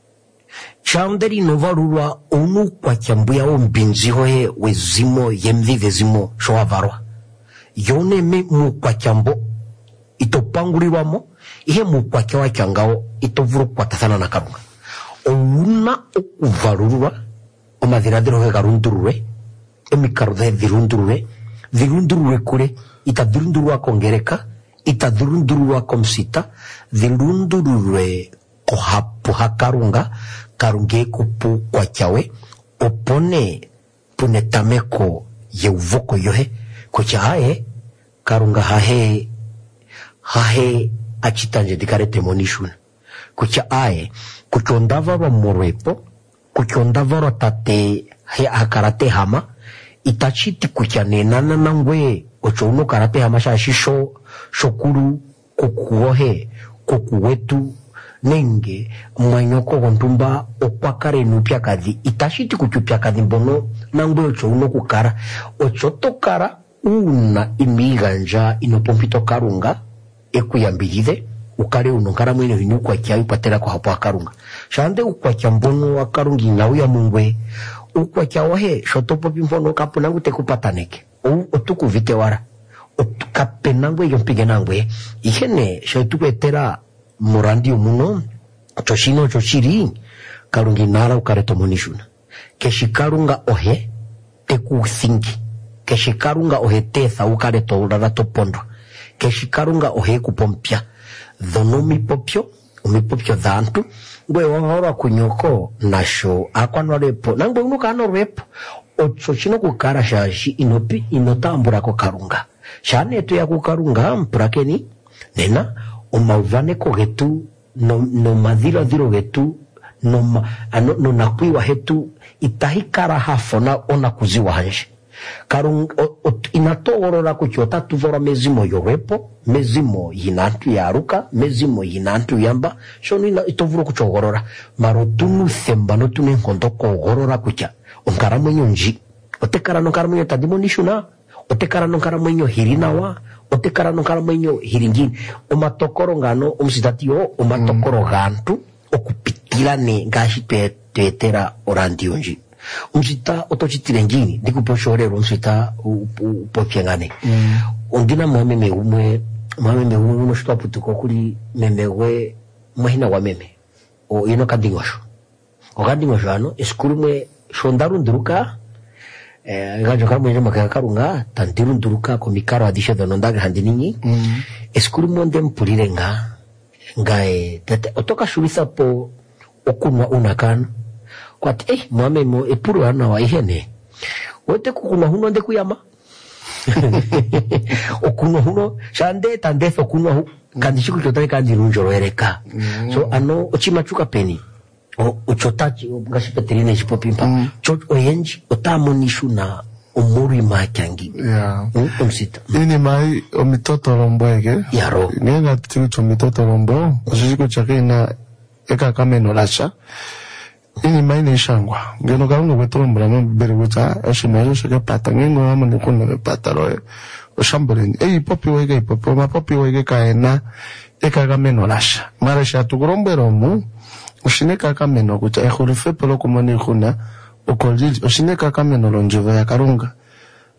chanderi no varurwa onu kwa kyambuya ombinzi hoye wezimo yemvive zimo shoavarwa yone me mu kwa kyambo itopangurirwamo ihe mu kwa kyawa kyangao itovuru kwatathana na karunga ouna okuvarurwa omadhiradhiro he garundurwe emikaro de virundurwe virundurwe kure itavirundurwa kongereka itavirundurwa komsita virundurwe kohapu hakarunga karunge kupu kwa chawe opone punetameko yeuvoko yohe kucha hae karunga hahe hahe achitanje dikarete monishuna kucha hae kuchondava wa morepo kuchondava wa tate he akarate hama itachiti kucha nenana nangwe ocho uno karate hama shashisho shokuru kukuohe kukuwetu nenge mwanyoko gondumba okwakare nupya kadhi itashiti kuchupya kadhi mbono nangwe ocho uno kukara ocho tokara una imiganja inopompito karunga ekuyambiride ukare uno kara mwene hinu kwa kia upatera kwa hapo akarunga shande ukwa kia mbono akarungi na uya mungwe ukwa kia wahe shotopopi mbono kapu nangu tekupataneke otuku vite wara otukape nangwe yompige nangwe ihene shotuku etera morandi umuno choshino choshiri karungi nara ukareto monishuna keshikarunga ohe teku singi keshikarunga ohe tetha ukareto urarato pondo keshikarunga ohe kupompia dhono mipopyo umipopyo dhantu ngwe wahora kunyoko nasho akwano repo nangwe unuka ano repo ocho chino kukara shashi inopi inotambura ko karunga shane etu ya kukarunga mprakeni nena omauvane ko getu no, no madhira dhiro getu no, ma, ano, no nakwiwa hetu itahikara hafona ona kuziwa hanje karung inato orora kuchota tuvora mezimo yorepo mezimo yinantu yaruka mezimo yinantu yamba shono ina itovuro kuchogorora marotunu themba no tune nkondo kogorora kucha onkara mwenyo nji otekara no kara mwenyo tadimonishuna otekara no kara mwenyo hirinawa otekara no kara mwenyo hiringini omatokoro ngano omsitatio omatokoro gantu okupitilane ngashi tuetera orandio nji umsita otochitire ngini ndikuposhorero umsita upopyengane mm. ongina mwame me umwe mwame me umwe uno shitwa putuko kuri memewe mwahina wa meme o ino kadingosho o kadingosho ano eskuru mwe shondaru nduruka eh gajo kamwe jama kakarunga tantiru nduruka ko mikaro adishe donondaga handininyi mm. eskuru monde mpulire nga ngae tete otoka shurisa po okunwa unakana kwati eh mwame mo epuru ana wa ihene wote kukuna huno nde kuyama okuno huno shande tandefo kuno hu kandishiku chotare kandi runjoro ereka mm. so ano ochimachuka peni o ochotachi ngashi peterine chipopimpa mm. cho oyenji otamonishu na omuri makangi yeah um, umsita ini mai omitoto rombwege yaro ngenga ticho mitoto rombo oshishiko chake na eka kameno lasha ini mai ne shangwa ngeno karunga kwetombra no bere wita eshimayo shaka pata ngengo amo ne kunna pata roe oshambere ei popi wege popi ma popi wege kaena eka kameno lasha mara sha tukurombero mu oshineka kameno kucha ehurife polo kumani kuna okolili oshineka kameno lonjeva ya karunga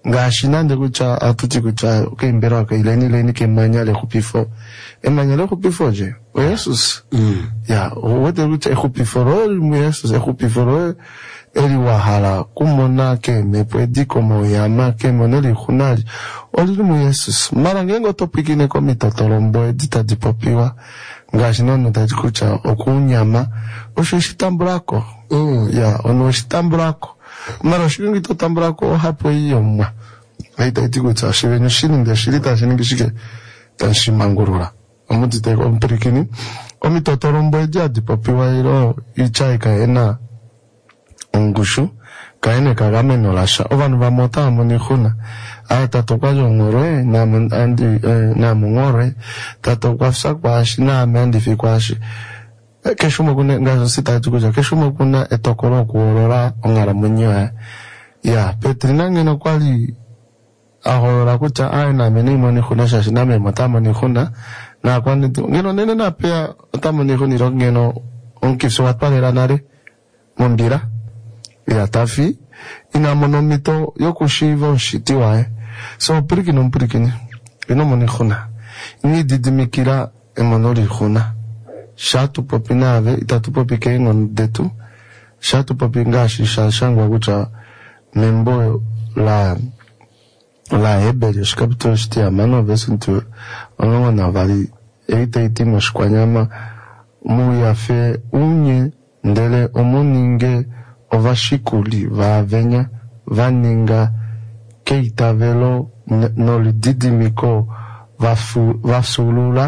ngashinande kucha atuti kucha kembera ka ileni leni ke manyale kupifo e manyale kupifo je o Jesus mm. ya wote kucha e kupifo mu Jesus e kupifo eli wahala kumona ke me pwedi como yama ke moneli khunali oli mu Jesus mara ngengo topikine ko mitotolombo edita dipopiwa ngashinono tajikucha okunyama oshishitambulako mm. ya ono shitambulako mara shiringi to tambrako hapo hiyo mwa aita itikuta shivenyo shiringi shirita shiringi shike tanshimangurura omuti te komprikini omitotolombo eja dipopiwa iro ichai kaena ongushu kaene kagame nolasha ovanu vamota amoni khuna aya tatokwa jongore na andi eh, na mungore tatokwa sakwashi na amendi fikwashi keshumo kuna ngazo sita tukuja keshumo kuna etokolo kuorora ongara munyo ya Petrina ngeno kwali ahorora kucha aya na meni moni khuna shashi na me matama ni khuna na kwani ngeno nene na pia tamo ni khuni ngeno onkifso watpalera nare mondira ya tafi ina monomito yokushiva shitiwa eh so prikino prikini ino moni khuna ni didimikira emonori khuna shatu popinave itatu popike ngon detu shatu popingashi shashangwa kucha membo la la hebele shkapto shtia mano vesuntu onongo na vali eite itimo shkwanyama mu yafe unye ndele omoninge ovashikuli vavenya vaninga keitavelo no lididimiko vafu vasulula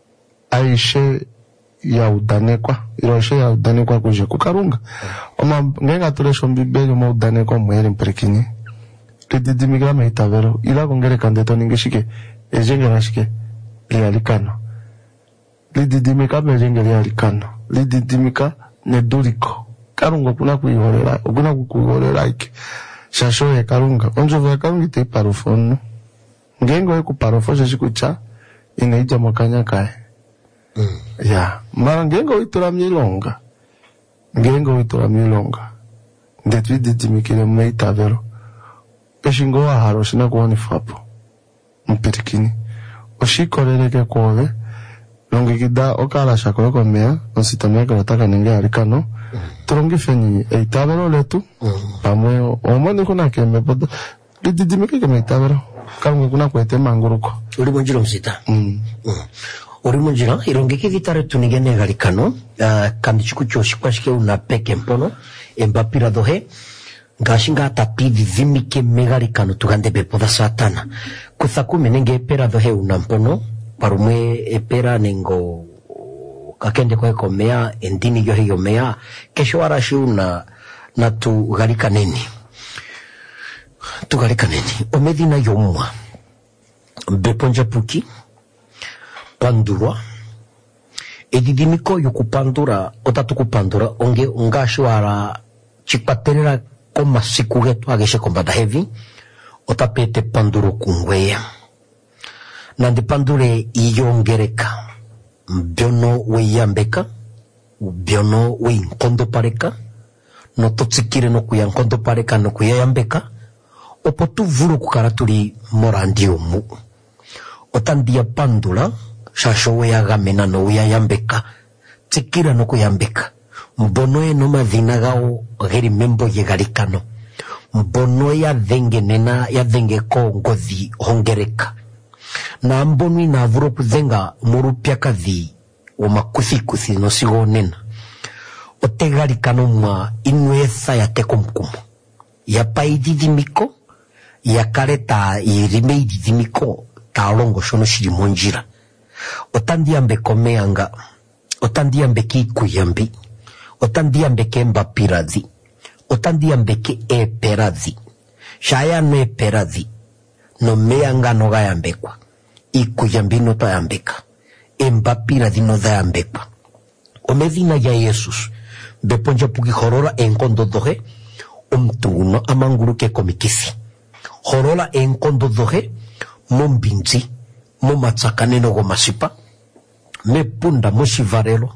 aishe ya udanekwa iroshe ya udanekwa kuje kukarunga oma ngenga tulesho mbibeli mo udanekwa mwere mprekini lididimika meitavelo ila kongere kandeto ningeshike ejenge nashike lialikano lididimika mejenge lialikano lididimika neduliko karunga kuna kuihorera kuna kukuihorera iki shasho ya karunga onjovo ya karunga ite parofonu ngengo ya kuparofo shashikucha inaija mwakanya kae mm. ya mara ngengo itura milonga ngengo itura milonga ndetwi didimikile mmeita vero eshingo wa haro shina kuwani fapo mpirikini oshikoreleke kove longikida okala shakolo kwa mea ositameka wataka nenge harikano turongi fenyi eitavero letu pamwe omoni kuna keme podo lididimike keme eitavero karunga kuna kwete manguruko uli monjiro msita mm. mm. uri monjiro irongeki vitare tunigene harikano uh, kandi chikucho shikwashike una peke mpono embapira dohe ngashinga tapidi vimike megarikano tugande bepoda satana kuthakume nenge epera dohe una mpono parumwe epera nengo kakende kwa komea endini yohe yomea kesho arashi una na tugarika neni tugarika neni omedina yomwa beponja puki pandurwa edidimiko yokupandura otatu kupandura onge ungasho ara chikpaterera koma sikugetu ageshe kombada heavy otapete panduro kungweya nande pandure iyongereka mbiono weyambeka ubiono weinkondo pareka no totsikire no kuyankondo pareka no kuyayambeka opotu vuru kukara tuli morandio mu otandia pandula shasho weyagamena no uyayambeka tsikira no kuyambeka mbono e no madhina gao geri membo yegarikano mbono ya dhenge nena ya dhenge ko ngothi hongereka na mbonu na vuro kudhenga murupya kadhi o makuthi kuthi no sigo nena o tegarikano mwa inuetha ya tekomkumu ya paididimiko ya kareta irimeididimiko taolongo shono shirimonjira otandiambe komeanga otandiambe kikuyambi otandiambe kemba piradhi otandiambe ke eperadhi shaya no eperadhi no meanga no gayambekwa ikuyambi no tayambeka embapira dino dayambekwa omedina ya Jesus beponja puki horora enkondo dohe omtuno amanguruke komikisi horora enkondo dohe mombinzi momatsakane no gomasipa mepunda moshivarelo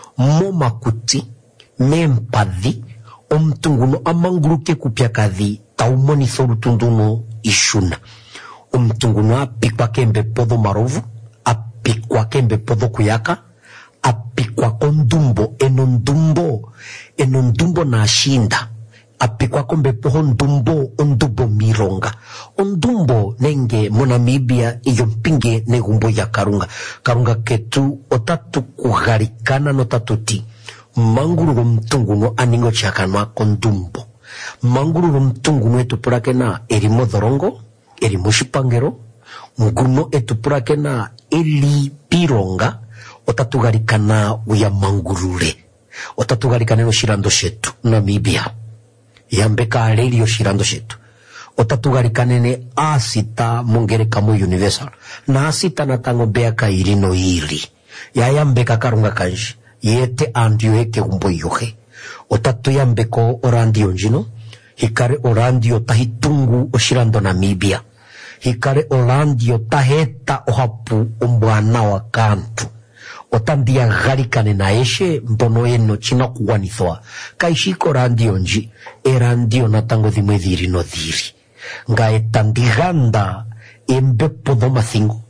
momakuti mempadhi omtunguno amanguruke kupyakadhi taumoni thoru tunduno ishuna umtunguno apikwa kembe podo marovu apikwa kembe podo kuyaka apikwa kondumbo enondumbo enondumbo na shinda apikwa kombe poho ndumbo ondumbo mironga ondumbo nenge monamibia iyo mpinge negumbo ya karunga karunga ketu otatu kugarikana no tatuti manguru mtunguno aningo chakanwa kondumbo manguru mtunguno etupurakena erimo dhorongo erimo shipangero nguno etupurakena eli pironga otatugarikana uya mangurure otatugarikana no shirando shetu Namibia yambeka alelio shirando shetu otatugarikane asita mongereka mu universal na asita natango beaka irino iri yayambeka karunga kanji yete andio eke gumbo yohe otatu yambeko orandio njino hikare orandio tahitungu oshirando Namibia hikare orandio taheta ohapu ombwana wa kantu otandia garikane na eshe mbono eno china kuwanithoa kaishiko randio nji erandio natango dhimwe dhiri no dhiri nga etandiganda embepo dho mathingo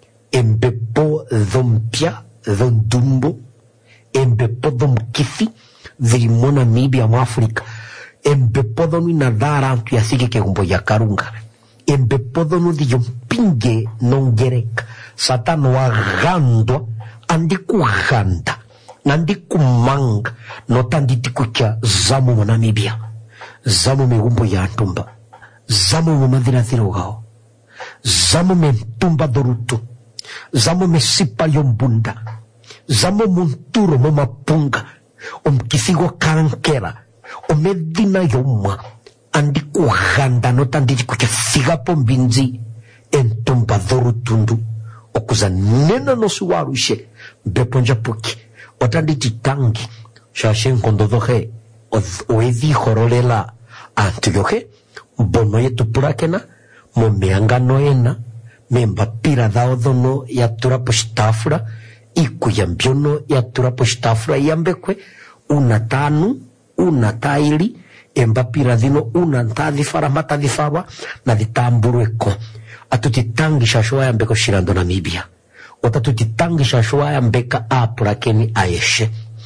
embepo dho mpya dho ndumbo embepo dho mkithi dhiri mo Namibia mu Afrika embepo dho nina dhara antu yasike ke gumbo ya karunga embepo dho nudi yompinge nongereka satano wa gandwa andi kuganda nandi kumanga notanditi kucha zamu mu Namibia zamu megumbo ya ntumba zamu mu madhirathiro gao zamu me ntumba dorutu zamu me sipa yombunda zamu munturo mo mapunga omkithigo karankera omedina yoma andi kuganda notanditi kucha thigapo mbinzi entumba dorutundu okuza nena no suwarushe beponja puki otanditi tangi shashen kondodohe oedhi horolela antuyohe bono yetu purakena mo meanga noena memba pira dao dono yatura postafura ikuyambiono yatura postafura yambekwe una tanu una taili emba pira dino una ntadifara mata difarwa na ditamburu eko atutitangi shashwa yambeko shirando Namibia otatuti shashwa yambeka apurakeni aeshe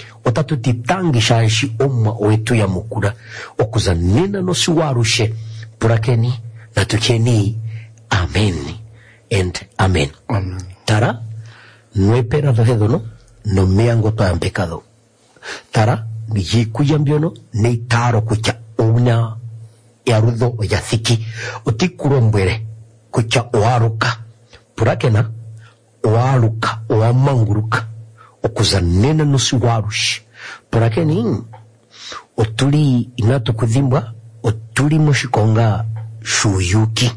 otatuti shashi omma oetu ya mukura okuza nena no siwarushe purakeni natukeni amen and amen, amen. Tara nuepera dohedono no meango to yambekado tara yikuyambiono neitaro kucha unya yarudo yathiki otikurombwere kucha oaruka purakena oaruka oamanguruka okuza nena nusi warushi purakeni otuli inato kudhimbwa otuli moshikonga shuyuki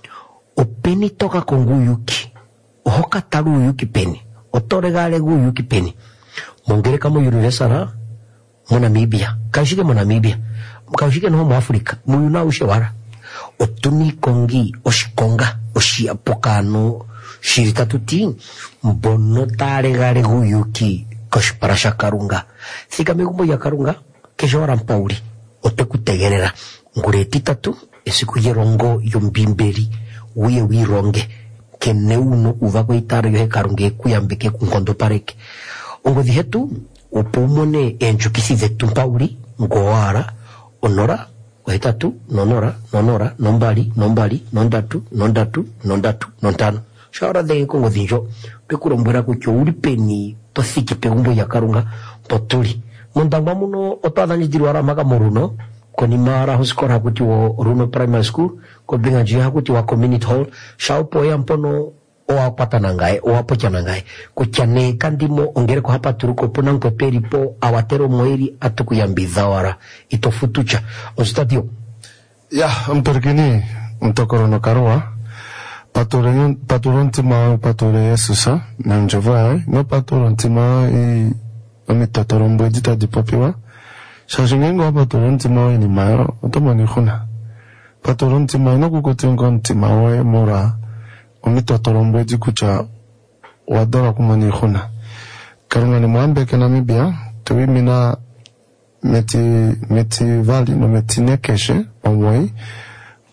openi toka kongu yuki ohoka taru yuki peni otoregale gu yuki peni mongereka mo universala mo Namibia kashike mo Namibia kashike no mo Afrika muyuna ushewara otuni kongi oshikonga oshiapokano shirita tuti mbono tare gare guyuki koshparasha karunga thika megumbo ya karunga keshora mpauli otekutegerera ngureti tatu esikuyerongo yombimberi uye wironge kene uno uva kwitare yo karunge kuyambeke kunkondo pareke ongo dihetu upumone enjukisi vetu mpauli ngoara onora wetatu nonora nonora nombali nombali nondatu nondatu nondatu nontano shara de kongo dinjo pekurombera kucho uri peni tosiki pegumbo ya karunga potuli mundangwa muno otadanyi dirwara maga moruno koni mara huskora kuti wo runo primary school ko binga jiha kuti wa community hall shao poya mpono o apata nangae o apocha nangae kuchane kandimo ongere ko hapa turuko pona nkoperi po awatero moiri atukuyambidhawara itofutucha ostatio ya mperkini mtokorono karwa paturon paturon tima patore Yesusa na njova no paturon tima i amitotorombo edita di popiwa shashingengo paturon tima ni mayo otomani khuna paturon tima no kukotingo tima wa mora omitotorombo edikucha wadora kumani khuna karunga ni mwambe ke Namibia tuwi mina meti meti vali no meti nekeshe omwoi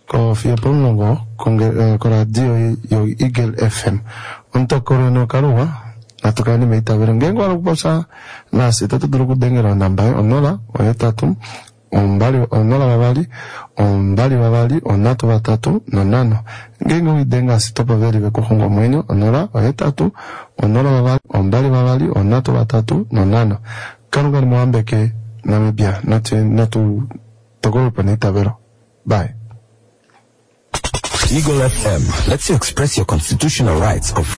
ko fia ponlongo konge ko radio yo Eagle F M unto koreno karuwa natukani meita berengengo aluposa na sitatu dulu dengera namba onola oyetatu ombali onola babali ombali babali onato batatu nonano ngengo idenga sitopa veri bekuhungo mwenyo onola oyetatu onola babali ombali babali onato batatu nonano karuga ni mwambeke namibia natu natu togolo panita bero. Bye. Eagle F M lets you express your constitutional rights of